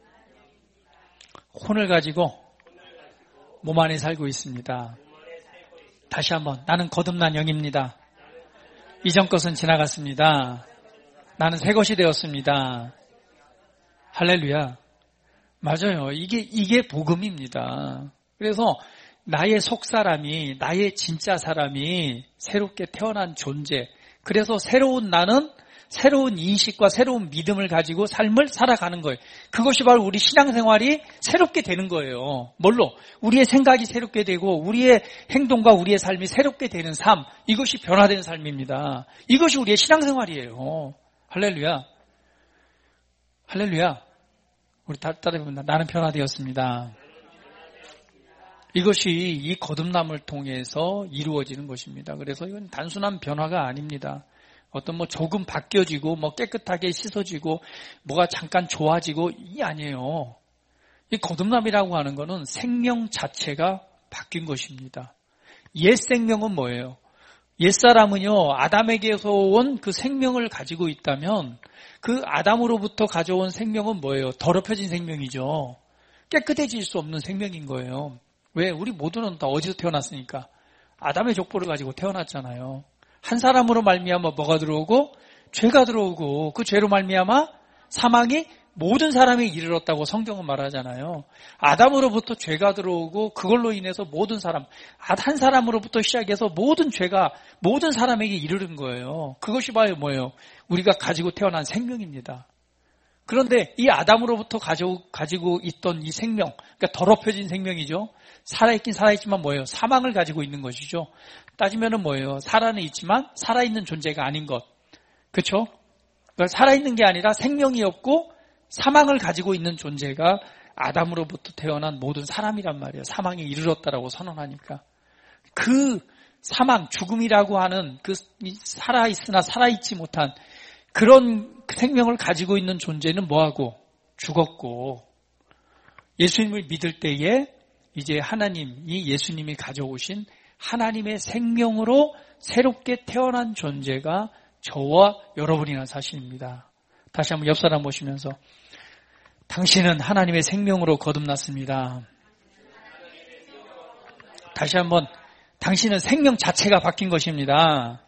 혼을 가지고 몸 안에 살고 있습니다. 다시 한번, 나는 거듭난 영입니다. 이전 것은 지나갔습니다. 나는 새 것이 되었습니다. 할렐루야. 맞아요. 이게 이게 복음입니다. 그래서 나의 속사람이, 나의 진짜 사람이 새롭게 태어난 존재. 그래서 새로운 나는 새로운 인식과 새로운 믿음을 가지고 삶을 살아가는 거예요. 그것이 바로 우리 신앙생활이 새롭게 되는 거예요. 뭘로? 우리의 생각이 새롭게 되고 우리의 행동과 우리의 삶이 새롭게 되는 삶. 이것이 변화된 삶입니다. 이것이 우리의 신앙생활이에요. 할렐루야. 할렐루야. 우리 다 따라해봅니다. 나는 변화되었습니다. 이것이 이 거듭남을 통해서 이루어지는 것입니다. 그래서 이건 단순한 변화가 아닙니다. 어떤 뭐 조금 바뀌어지고 뭐 깨끗하게 씻어지고 뭐가 잠깐 좋아지고 이 아니에요. 이 거듭남이라고 하는 거는 생명 자체가 바뀐 것입니다. 옛 생명은 뭐예요? 옛사람은요, 아담에게서 온 그 생명을 가지고 있다면 그 아담으로부터 가져온 생명은 뭐예요? 더럽혀진 생명이죠. 깨끗해질 수 없는 생명인 거예요. 왜? 우리 모두는 다 어디서 태어났으니까 아담의 족보를 가지고 태어났잖아요. 한 사람으로 말미암아 뭐가 들어오고? 죄가 들어오고 그 죄로 말미암아 사망이 모든 사람이 이르렀다고 성경은 말하잖아요. 아담으로부터 죄가 들어오고 그걸로 인해서 모든 사람, 한 사람으로부터 시작해서 모든 죄가 모든 사람에게 이르른 거예요. 그것이 바로 뭐예요? 우리가 가지고 태어난 생명입니다. 그런데 이 아담으로부터 가지고, 가지고 있던 이 생명, 그러니까 더럽혀진 생명이죠. 살아있긴 살아있지만 뭐예요? 사망을 가지고 있는 것이죠. 따지면은 뭐예요? 살아는 있지만 살아있는 존재가 아닌 것. 그렇죠? 그러니까 살아있는 게 아니라 생명이 없고 사망을 가지고 있는 존재가 아담으로부터 태어난 모든 사람이란 말이에요. 사망에 이르렀다라고 선언하니까. 그 사망, 죽음이라고 하는 그 살아있으나 살아있지 못한 그런 생명을 가지고 있는 존재는 뭐하고? 죽었고 예수님을 믿을 때에 이제 하나님이 예수님이 가져오신 하나님의 생명으로 새롭게 태어난 존재가 저와 여러분이라는 사실입니다. 다시 한번 옆 사람 보시면서 당신은 하나님의 생명으로 거듭났습니다. 다시 한번 당신은 생명 자체가 바뀐 것입니다.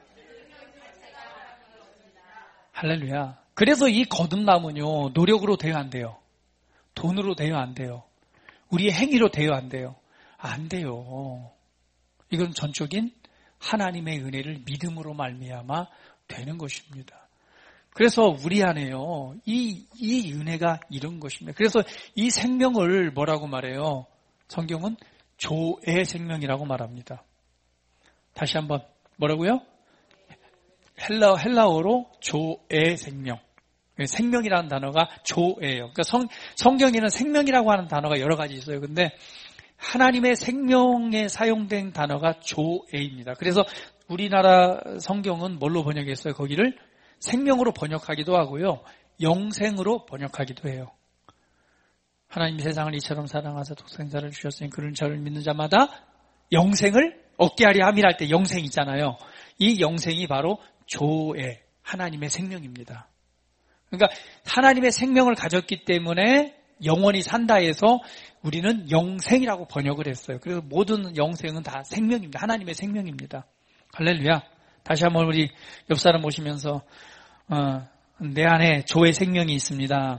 할렐루야. 그래서 이 거듭남은요, 노력으로 되어 안 돼요. 돈으로 되어 안 돼요. 우리의 행위로 되어 안 돼요. 안 돼요. 이건 전적인 하나님의 은혜를 믿음으로 말미암아 되는 것입니다. 그래서 우리 안에요, 이, 이 은혜가 이런 것입니다. 그래서 이 생명을 뭐라고 말해요? 성경은 조의 생명이라고 말합니다. 다시 한번 뭐라고요? 헬라, 헬라어로 조의 생명. 생명이라는 단어가 조예요. 그러니까 성, 성경에는 생명이라고 하는 단어가 여러 가지 있어요. 근데 하나님의 생명에 사용된 단어가 조에입니다. 그래서 우리나라 성경은 뭘로 번역했어요? 거기를 생명으로 번역하기도 하고요. 영생으로 번역하기도 해요. 하나님이 세상을 이처럼 사랑하사 독생자를 주셨으니 그런 저를 믿는 자마다 영생을 얻게 하려 함이라 할 때 영생 있잖아요. 이 영생이 바로 조의 하나님의 생명입니다. 그러니까 하나님의 생명을 가졌기 때문에 영원히 산다 해서 우리는 영생이라고 번역을 했어요. 그래서 모든 영생은 다 생명입니다. 하나님의 생명입니다. 할렐루야. 다시 한번 우리 옆 사람 보시면서 어, 내 안에 조의 생명이 있습니다.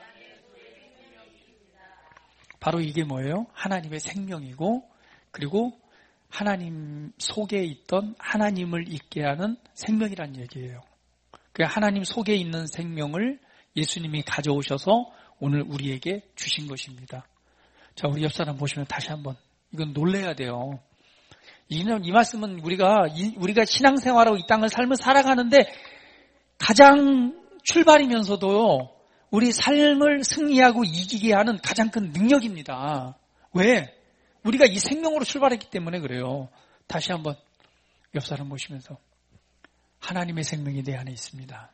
바로 이게 뭐예요? 하나님의 생명이고 그리고 하나님 속에 있던 하나님을 있게 하는 생명이란 얘기예요. 그 하나님 속에 있는 생명을 예수님이 가져오셔서 오늘 우리에게 주신 것입니다. 자, 우리 옆 사람 보시면 다시 한번 이건 놀라야 돼요. 이, 이 말씀은 우리가 우리가 신앙생활하고 이 땅을 삶을 살아가는데 가장 출발이면서도 우리 삶을 승리하고 이기게 하는 가장 큰 능력입니다. 왜? 우리가 이 생명으로 출발했기 때문에 그래요. 다시 한번 옆 사람 보시면서 하나님의 생명이 내 안에 있습니다.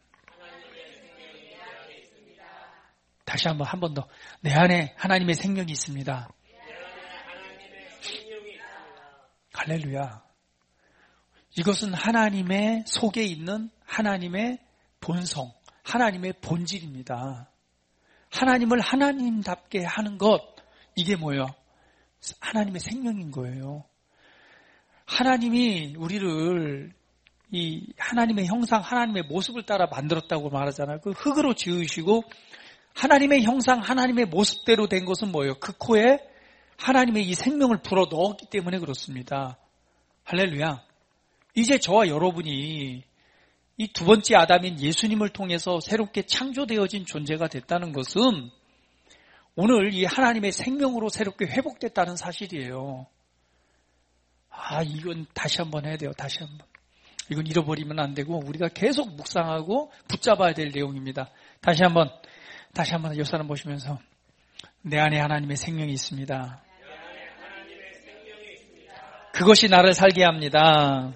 다시 한번 한 번 더. 내 안에 하나님의 생명이 있습니다. 할렐루야. 이것은 하나님의 속에 있는 하나님의 본성, 하나님의 본질입니다. 하나님을 하나님답게 하는 것, 이게 뭐예요? 하나님의 생명인 거예요. 하나님이 우리를 이 하나님의 형상, 하나님의 모습을 따라 만들었다고 말하잖아요. 그 흙으로 지으시고 하나님의 형상, 하나님의 모습대로 된 것은 뭐예요? 그 코에 하나님의 이 생명을 불어 넣었기 때문에 그렇습니다. 할렐루야. 이제 저와 여러분이 이 두 번째 아담인 예수님을 통해서 새롭게 창조되어진 존재가 됐다는 것은 오늘 이 하나님의 생명으로 새롭게 회복됐다는 사실이에요. 아, 이건 다시 한번 해야 돼요. 다시 한번. 이건 잃어버리면 안 되고 우리가 계속 묵상하고 붙잡아야 될 내용입니다. 다시 한번, 다시 한번 옆 사람 보시면서 내 안에 하나님의 생명이 있습니다. 그것이 나를 살게 합니다.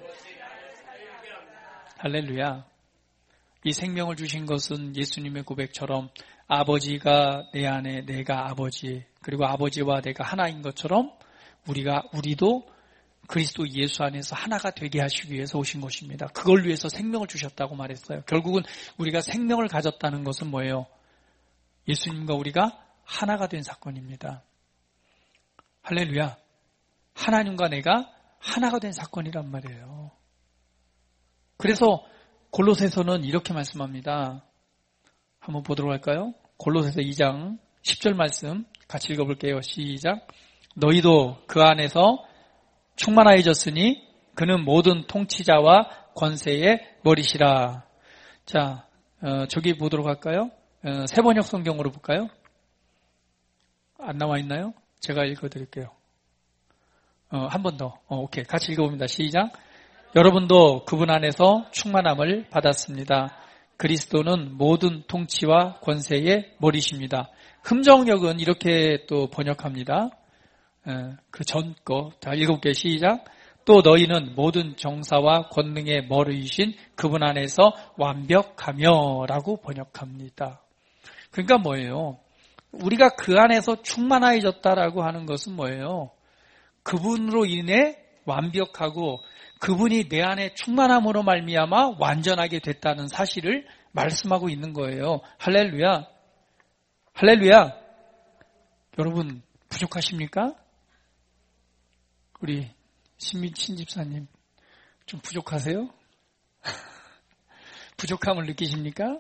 할렐루야. 이 생명을 주신 것은 예수님의 고백처럼 아버지가 내 안에 내가 아버지 그리고 아버지와 내가 하나인 것처럼 우리가 우리도 그리스도 예수 안에서 하나가 되게 하시기 위해서 오신 것입니다. 그걸 위해서 생명을 주셨다고 말했어요. 결국은 우리가 생명을 가졌다는 것은 뭐예요? 예수님과 우리가 하나가 된 사건입니다. 할렐루야. 하나님과 내가 하나가 된 사건이란 말이에요. 그래서 골로새서는 이렇게 말씀합니다. 한번 보도록 할까요? 골로새서 이 장 십 절 말씀 같이 읽어볼게요. 시작. 너희도 그 안에서 충만하여졌으니 그는 모든 통치자와 권세의 머리시라. 자, 어, 저기 보도록 할까요? 어, 세번역 성경으로 볼까요? 안 나와 있나요? 제가 읽어드릴게요. 어, 한 번 더. 어, 오케이. 같이 읽어봅니다. 시작. 여러분도 그분 안에서 충만함을 받았습니다. 그리스도는 모든 통치와 권세의 머리십니다. 흠정역은 이렇게 또 번역합니다. 그 전 거. 자, 일곱 개 시작. 또 너희는 모든 정사와 권능의 머리이신 그분 안에서 완벽하며 라고 번역합니다. 그러니까 뭐예요? 우리가 그 안에서 충만해졌다라고 하는 것은 뭐예요? 그분으로 인해 완벽하고 그분이 내 안에 충만함으로 말미암아 완전하게 됐다는 사실을 말씀하고 있는 거예요. 할렐루야. 할렐루야. 여러분 부족하십니까? 우리 신미친 집사님 좀 부족하세요? 부족함을 느끼십니까?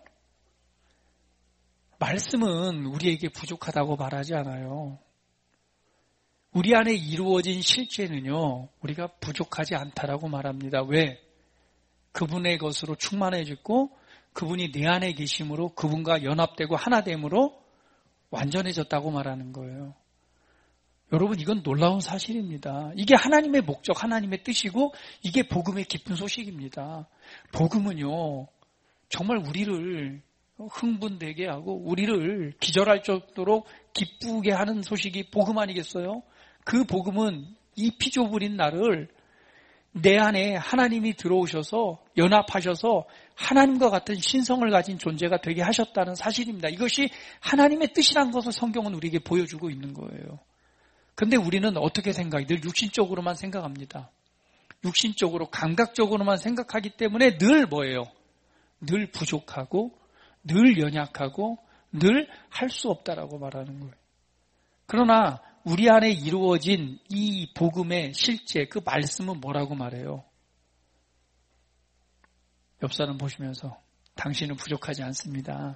말씀은 우리에게 부족하다고 말하지 않아요. 우리 안에 이루어진 실제는요, 우리가 부족하지 않다라고 말합니다. 왜? 그분의 것으로 충만해졌고 그분이 내 안에 계심으로 그분과 연합되고 하나됨으로 완전해졌다고 말하는 거예요. 여러분, 이건 놀라운 사실입니다. 이게 하나님의 목적, 하나님의 뜻이고 이게 복음의 기쁜 소식입니다. 복음은요, 정말 우리를 흥분되게 하고 우리를 기절할 정도로 기쁘게 하는 소식이 복음 아니겠어요? 그 복음은 이 피조물인 나를 내 안에 하나님이 들어오셔서 연합하셔서 하나님과 같은 신성을 가진 존재가 되게 하셨다는 사실입니다. 이것이 하나님의 뜻이라는 것을 성경은 우리에게 보여주고 있는 거예요. 근데 우리는 어떻게 생각해? 늘 육신적으로만 생각합니다. 육신적으로 감각적으로만 생각하기 때문에 늘 뭐예요? 늘 부족하고 늘 연약하고 늘 할 수 없다라고 말하는 거예요. 그러나 우리 안에 이루어진 이 복음의 실제 그 말씀은 뭐라고 말해요? 옆 사람 보시면서 당신은 부족하지 않습니다.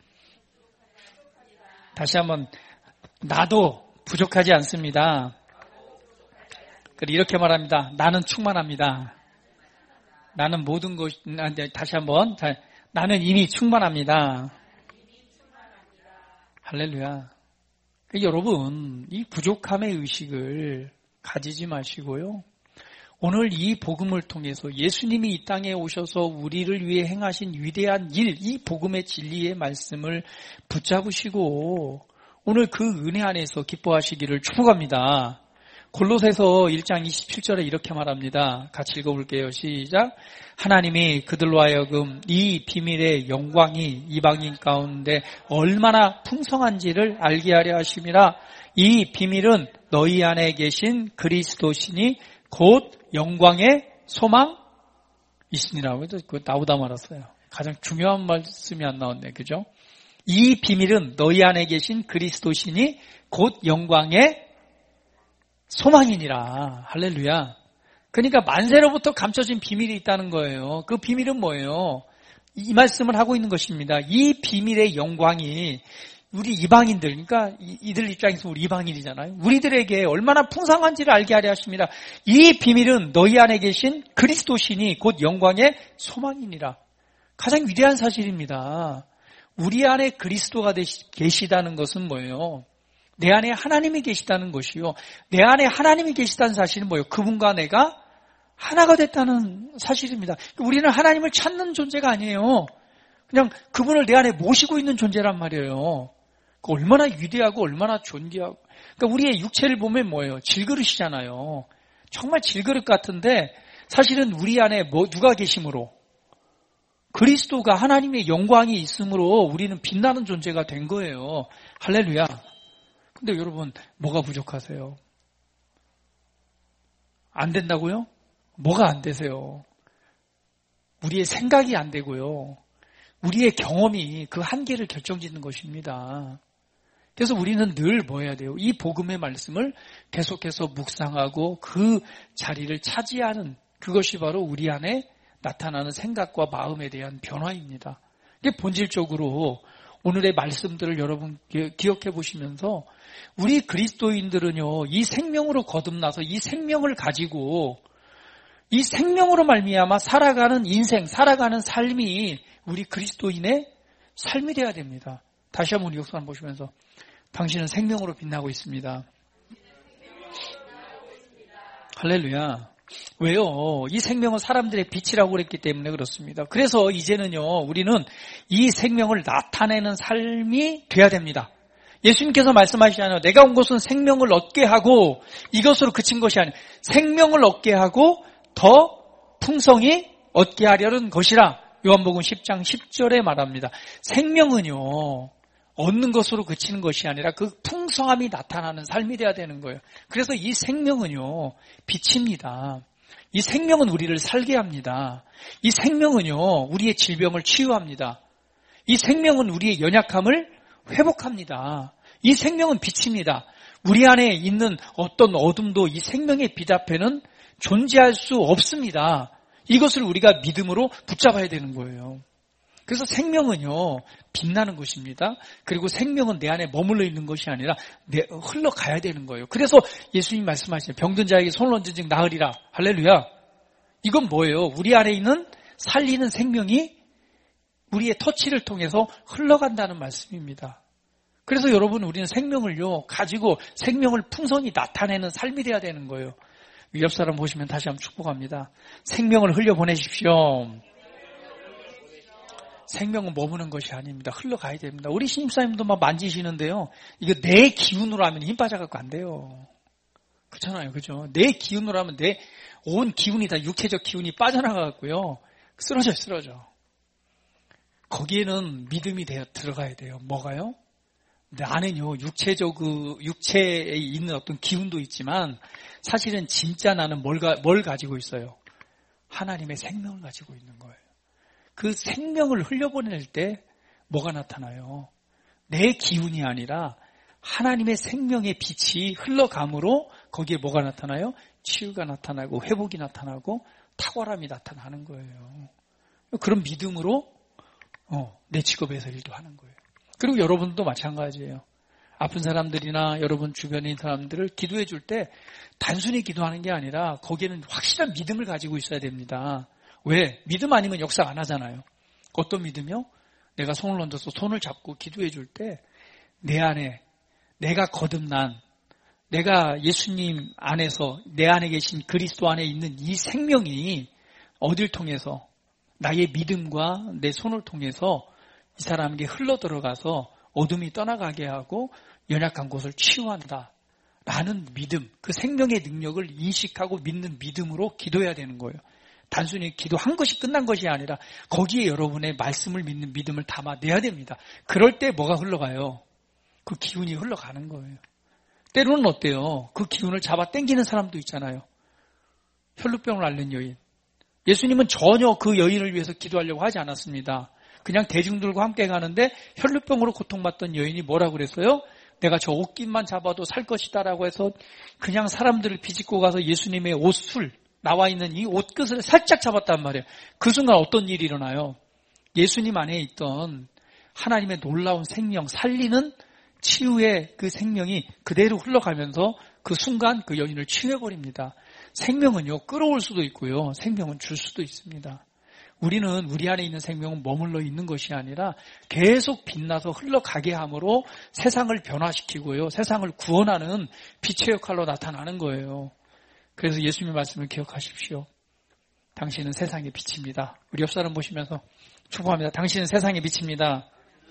다시 한번 나도 부족하지 않습니다. 이렇게 말합니다. 나는 충만합니다. 나는 모든 것 다시 한번 나는 이미 충만합니다. 할렐루야. 여러분, 이 부족함의 의식을 가지지 마시고요. 오늘 이 복음을 통해서 예수님이 이 땅에 오셔서 우리를 위해 행하신 위대한 일, 이 복음의 진리의 말씀을 붙잡으시고 오늘 그 은혜 안에서 기뻐하시기를 축복합니다. 골로새서 일 장 이십칠 절에 이렇게 말합니다. 같이 읽어볼게요. 시작. 하나님이 그들로 하여금 이 비밀의 영광이 이방인 가운데 얼마나 풍성한지를 알게 하려 하심이라. 이 비밀은 너희 안에 계신 그리스도시니 곧 영광의 소망이시니라고 해도 나오다 말았어요. 가장 중요한 말씀이 안 나왔네. 그죠? 이 비밀은 너희 안에 계신 그리스도시니 곧 영광의 소망이니라. 할렐루야. 그러니까 만세로부터 감춰진 비밀이 있다는 거예요. 그 비밀은 뭐예요? 이 말씀을 하고 있는 것입니다. 이 비밀의 영광이 우리 이방인들, 그러니까 이들 입장에서 우리 이방인이잖아요. 우리들에게 얼마나 풍성한지를 알게 하려 하십니다. 이 비밀은 너희 안에 계신 그리스도시니 곧 영광의 소망이니라. 가장 위대한 사실입니다. 우리 안에 그리스도가 계시다는 것은 뭐예요? 내 안에 하나님이 계시다는 것이요. 내 안에 하나님이 계시다는 사실은 뭐예요? 그분과 내가 하나가 됐다는 사실입니다. 우리는 하나님을 찾는 존재가 아니에요. 그냥 그분을 내 안에 모시고 있는 존재란 말이에요. 얼마나 위대하고 얼마나 존귀하고. 그러니까 우리의 육체를 보면 뭐예요? 질그릇이잖아요. 정말 질그릇 같은데 사실은 우리 안에 뭐 누가 계심으로? 그리스도가 하나님의 영광이 있으므로 우리는 빛나는 존재가 된 거예요. 할렐루야. 근데 여러분, 뭐가 부족하세요? 안 된다고요? 뭐가 안 되세요? 우리의 생각이 안 되고요. 우리의 경험이 그 한계를 결정짓는 것입니다. 그래서 우리는 늘 뭐 해야 돼요? 이 복음의 말씀을 계속해서 묵상하고 그 자리를 차지하는 그것이 바로 우리 안에 나타나는 생각과 마음에 대한 변화입니다. 이게 본질적으로 오늘의 말씀들을 여러분 기억해 보시면서 우리 그리스도인들은요, 이 생명으로 거듭나서 이 생명을 가지고 이 생명으로 말미암아 살아가는 인생, 살아가는 삶이 우리 그리스도인의 삶이 되어야 됩니다. 다시 한번 역사 한번 보시면서 당신은 생명으로 빛나고 있습니다. 할렐루야. 왜요? 이 생명은 사람들의 빛이라고 그랬기 때문에 그렇습니다. 그래서 이제는요, 우리는 이 생명을 나타내는 삶이 돼야 됩니다. 예수님께서 말씀하시잖아요. 내가 온 것은 생명을 얻게 하고 이것으로 그친 것이 아니라 생명을 얻게 하고 더 풍성히 얻게 하려는 것이라 요한복음 십 장 십 절에 말합니다. 생명은요, 얻는 것으로 그치는 것이 아니라 그 풍성함이 나타나는 삶이 돼야 되는 거예요. 그래서 이 생명은요, 빛입니다. 이 생명은 우리를 살게 합니다. 이 생명은요, 우리의 질병을 치유합니다. 이 생명은 우리의 연약함을 회복합니다. 이 생명은 빛입니다. 우리 안에 있는 어떤 어둠도 이 생명의 빛 앞에는 존재할 수 없습니다. 이것을 우리가 믿음으로 붙잡아야 되는 거예요. 그래서 생명은요, 빛나는 것입니다. 그리고 생명은 내 안에 머물러 있는 것이 아니라 내, 흘러가야 되는 거예요. 그래서 예수님 말씀하시죠. 병든 자에게 손을 얹은 즉 나으리라. 할렐루야. 이건 뭐예요? 우리 안에 있는 살리는 생명이 우리의 터치를 통해서 흘러간다는 말씀입니다. 그래서 여러분, 우리는 생명을요, 가지고 생명을 풍성히 나타내는 삶이 돼야 되는 거예요. 옆 사람 보시면 다시 한번 축복합니다. 생명을 흘려보내십시오. 생명은 머무는 것이 아닙니다. 흘러가야 됩니다. 우리 신입사님도 막 만지시는데요. 이거 내 기운으로 하면 힘 빠져갖고 안 돼요. 그렇잖아요. 그죠? 내 기운으로 하면 내 온 기운이 다 육체적 기운이 빠져나가갖고요. 쓰러져, 쓰러져. 거기에는 믿음이 되어 들어가야 돼요. 뭐가요? 나는요, 육체적, 그, 육체에 있는 어떤 기운도 있지만 사실은 진짜 나는 뭘, 가, 뭘 가지고 있어요? 하나님의 생명을 가지고 있는 거예요. 그 생명을 흘려보낼 때 뭐가 나타나요? 내 기운이 아니라 하나님의 생명의 빛이 흘러감으로 거기에 뭐가 나타나요? 치유가 나타나고 회복이 나타나고 탁월함이 나타나는 거예요. 그런 믿음으로 어, 내 직업에서 일도 하는 거예요. 그리고 여러분도 마찬가지예요. 아픈 사람들이나 여러분 주변에 있는 사람들을 기도해 줄 때 단순히 기도하는 게 아니라 거기에는 확실한 믿음을 가지고 있어야 됩니다. 왜? 믿음 아니면 역사 안 하잖아요. 어떤 믿음이요? 내가 손을 얹어서 손을 잡고 기도해 줄 때 내 안에 내가 거듭난 내가 예수님 안에서 내 안에 계신 그리스도 안에 있는 이 생명이 어딜 통해서 나의 믿음과 내 손을 통해서 이 사람에게 흘러들어가서 어둠이 떠나가게 하고 연약한 곳을 치유한다. 라는 믿음, 그 생명의 능력을 인식하고 믿는 믿음으로 기도해야 되는 거예요. 단순히 기도한 것이 끝난 것이 아니라 거기에 여러분의 말씀을 믿는 믿음을 담아내야 됩니다. 그럴 때 뭐가 흘러가요? 그 기운이 흘러가는 거예요. 때로는 어때요? 그 기운을 잡아 당기는 사람도 있잖아요. 혈루병을 앓는 여인. 예수님은 전혀 그 여인을 위해서 기도하려고 하지 않았습니다. 그냥 대중들과 함께 가는데 혈루병으로 고통받던 여인이 뭐라고 그랬어요? 내가 저 옷깃만 잡아도 살 것이다라고 해서 그냥 사람들을 비집고 가서 예수님의 옷술, 나와 있는 이 옷끝을 살짝 잡았단 말이에요. 그 순간 어떤 일이 일어나요? 예수님 안에 있던 하나님의 놀라운 생명, 살리는 치유의 그 생명이 그대로 흘러가면서 그 순간 그 여인을 치유해버립니다. 생명은요, 끌어올 수도 있고요. 생명은 줄 수도 있습니다. 우리는 우리 안에 있는 생명은 머물러 있는 것이 아니라 계속 빛나서 흘러가게 함으로 세상을 변화시키고요. 세상을 구원하는 빛의 역할로 나타나는 거예요. 그래서 예수님의 말씀을 기억하십시오. 당신은 세상의 빛입니다. 우리 옆 사람 보시면서 축복합니다. 당신은 세상의 빛입니다.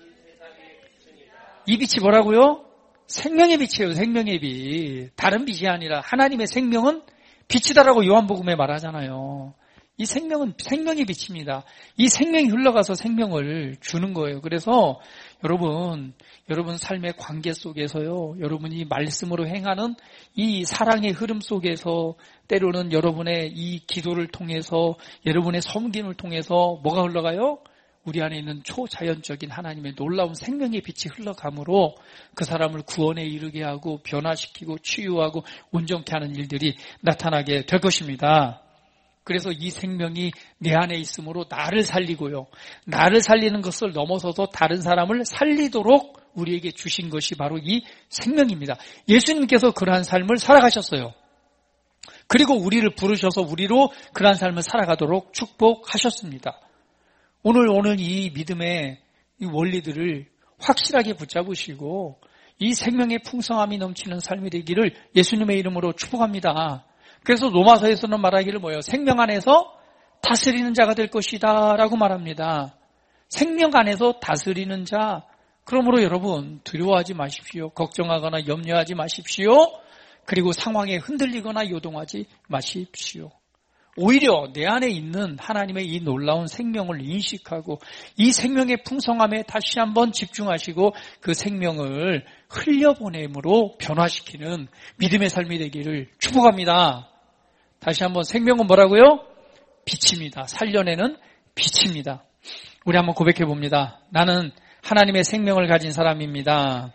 이 빛이 뭐라고요? 생명의 빛이에요. 생명의 빛. 다른 빛이 아니라 하나님의 생명은 빛이다라고 요한복음에 말하잖아요. 이 생명은 생명의 빛입니다. 이 생명이 흘러가서 생명을 주는 거예요. 그래서 여러분, 여러분 삶의 관계 속에서요, 여러분이 말씀으로 행하는 이 사랑의 흐름 속에서 때로는 여러분의 이 기도를 통해서, 여러분의 섬김을 통해서 뭐가 흘러가요? 우리 안에 있는 초자연적인 하나님의 놀라운 생명의 빛이 흘러가므로 그 사람을 구원에 이르게 하고 변화시키고 치유하고 온전케 하는 일들이 나타나게 될 것입니다. 그래서 이 생명이 내 안에 있으므로 나를 살리고요. 나를 살리는 것을 넘어서서 다른 사람을 살리도록 우리에게 주신 것이 바로 이 생명입니다. 예수님께서 그러한 삶을 살아가셨어요. 그리고 우리를 부르셔서 우리로 그러한 삶을 살아가도록 축복하셨습니다. 오늘 오늘 이 믿음의 이 원리들을 확실하게 붙잡으시고 이 생명의 풍성함이 넘치는 삶이 되기를 예수님의 이름으로 축복합니다. 그래서 로마서에서는 말하기를 뭐예요? 생명 안에서 다스리는 자가 될 것이다 라고 말합니다. 생명 안에서 다스리는 자. 그러므로 여러분 두려워하지 마십시오. 걱정하거나 염려하지 마십시오. 그리고 상황에 흔들리거나 요동하지 마십시오. 오히려 내 안에 있는 하나님의 이 놀라운 생명을 인식하고 이 생명의 풍성함에 다시 한번 집중하시고 그 생명을 흘려보냄으로 변화시키는 믿음의 삶이 되기를 축복합니다. 다시 한번 생명은 뭐라고요? 빛입니다. 살려내는 빛입니다. 우리 한번 고백해 봅니다. 나는 하나님의 생명을 가진 사람입니다.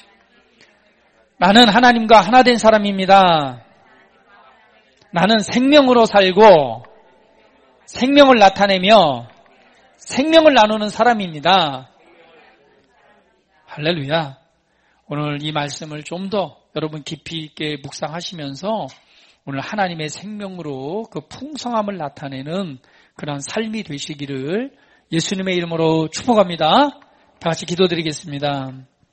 나는 하나님과 하나 된 사람입니다. 나는 생명으로 살고 생명을 나타내며 생명을 나누는 사람입니다. 할렐루야. 오늘 이 말씀을 좀 더 여러분 깊이 있게 묵상하시면서 오늘 하나님의 생명으로 그 풍성함을 나타내는 그런 삶이 되시기를 예수님의 이름으로 축복합니다. 다 같이 기도드리겠습니다.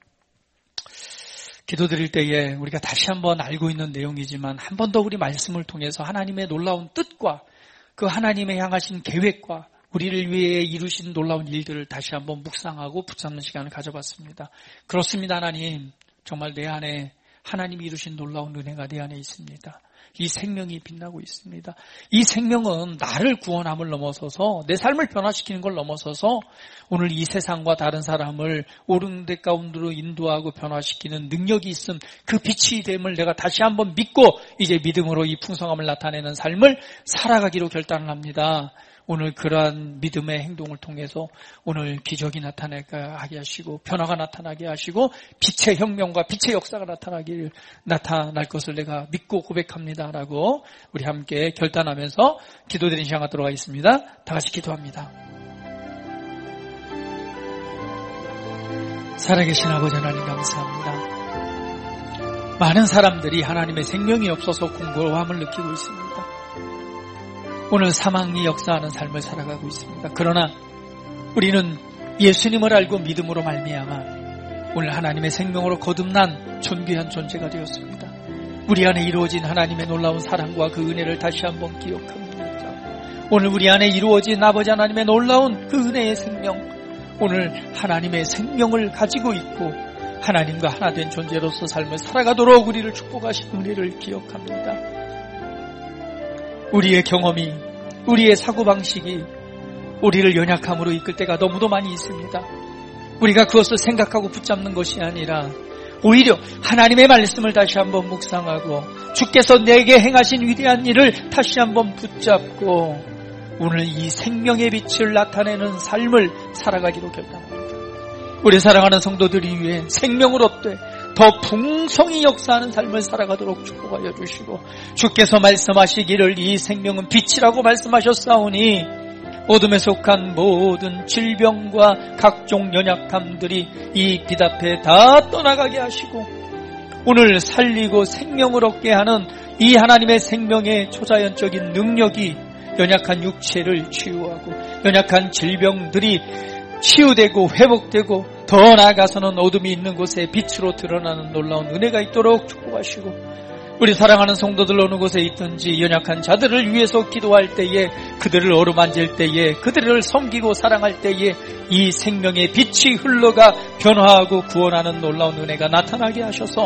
기도드릴 때에 우리가 다시 한번 알고 있는 내용이지만 한 번 더 우리 말씀을 통해서 하나님의 놀라운 뜻과 그 하나님의 향하신 계획과 우리를 위해 이루신 놀라운 일들을 다시 한번 묵상하고 붙잡는 시간을 가져봤습니다. 그렇습니다. 하나님, 정말 내 안에 하나님이 이루신 놀라운 은혜가 내 안에 있습니다. 이 생명이 빛나고 있습니다. 이 생명은 나를 구원함을 넘어서서 내 삶을 변화시키는 걸 넘어서서 오늘 이 세상과 다른 사람을 옳은 데 가운데로 인도하고 변화시키는 능력이 있음, 그 빛이 됨을 내가 다시 한번 믿고 이제 믿음으로 이 풍성함을 나타내는 삶을 살아가기로 결단을 합니다. 오늘 그러한 믿음의 행동을 통해서 오늘 기적이 나타나게 하게 하시고 변화가 나타나게 하시고 빛의 혁명과 빛의 역사가 나타나길 나타날 것을 내가 믿고 고백합니다라고 우리 함께 결단하면서 기도드리는 시간 갖도록 하겠습니다. 다 같이 기도합니다. 살아계신 아버지 하나님 감사합니다. 많은 사람들이 하나님의 생명이 없어서 공고함을 느끼고 있습니다. 오늘 사망이 역사하는 삶을 살아가고 있습니다. 그러나 우리는 예수님을 알고 믿음으로 말미암아 오늘 하나님의 생명으로 거듭난 존귀한 존재가 되었습니다. 우리 안에 이루어진 하나님의 놀라운 사랑과 그 은혜를 다시 한번 기억합니다. 오늘 우리 안에 이루어진 아버지 하나님의 놀라운 그 은혜의 생명, 오늘 하나님의 생명을 가지고 있고 하나님과 하나 된 존재로서 삶을 살아가도록 우리를 축복하신 은혜를 기억합니다. 우리의 경험이, 우리의 사고방식이 우리를 연약함으로 이끌 때가 너무도 많이 있습니다. 우리가 그것을 생각하고 붙잡는 것이 아니라 오히려 하나님의 말씀을 다시 한번 묵상하고 주께서 내게 행하신 위대한 일을 다시 한번 붙잡고 오늘 이 생명의 빛을 나타내는 삶을 살아가기로 결단합니다. 우리 사랑하는 성도들이 위해 생명을 얻되 더 풍성히 역사하는 삶을 살아가도록 축복하여 주시고 주께서 말씀하시기를 이 생명은 빛이라고 말씀하셨사오니 어둠에 속한 모든 질병과 각종 연약함들이 이 빛 앞에 다 떠나가게 하시고 오늘 살리고 생명을 얻게 하는 이 하나님의 생명의 초자연적인 능력이 연약한 육체를 치유하고 연약한 질병들이 치유되고 회복되고 더 나아가서는 어둠이 있는 곳에 빛으로 드러나는 놀라운 은혜가 있도록 축복하시고 우리 사랑하는 성도들 어느 곳에 있든지 연약한 자들을 위해서 기도할 때에 그들을 어루만질 때에 그들을 섬기고 사랑할 때에 이 생명의 빛이 흘러가 변화하고 구원하는 놀라운 은혜가 나타나게 하셔서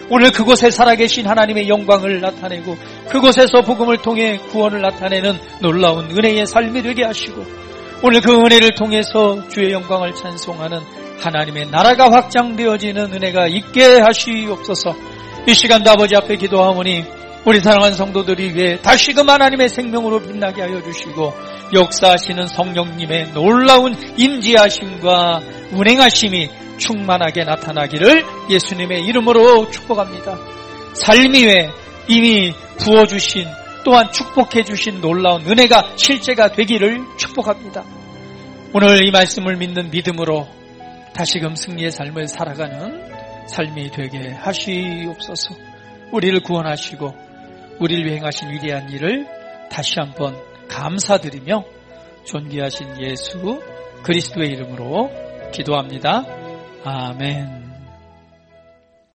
오늘 그곳에 살아계신 하나님의 영광을 나타내고 그곳에서 복음을 통해 구원을 나타내는 놀라운 은혜의 삶이 되게 하시고 오늘 그 은혜를 통해서 주의 영광을 찬송하는 하나님의 나라가 확장되어지는 은혜가 있게 하시옵소서. 이 시간도 아버지 앞에 기도하오니 우리 사랑하는 성도들이 위해 다시금 하나님의 생명으로 빛나게 하여 주시고 역사하시는 성령님의 놀라운 임재하심과 운행하심이 충만하게 나타나기를 예수님의 이름으로 축복합니다. 삶 위에 이미 부어주신 또한 축복해 주신 놀라운 은혜가 실제가 되기를 축복합니다. 오늘 이 말씀을 믿는 믿음으로 다시금 승리의 삶을 살아가는 삶이 되게 하시옵소서. 우리를 구원하시고 우리를 행하신 위대한 일을 다시 한번 감사드리며 존귀하신 예수 그리스도의 이름으로 기도합니다. 아멘.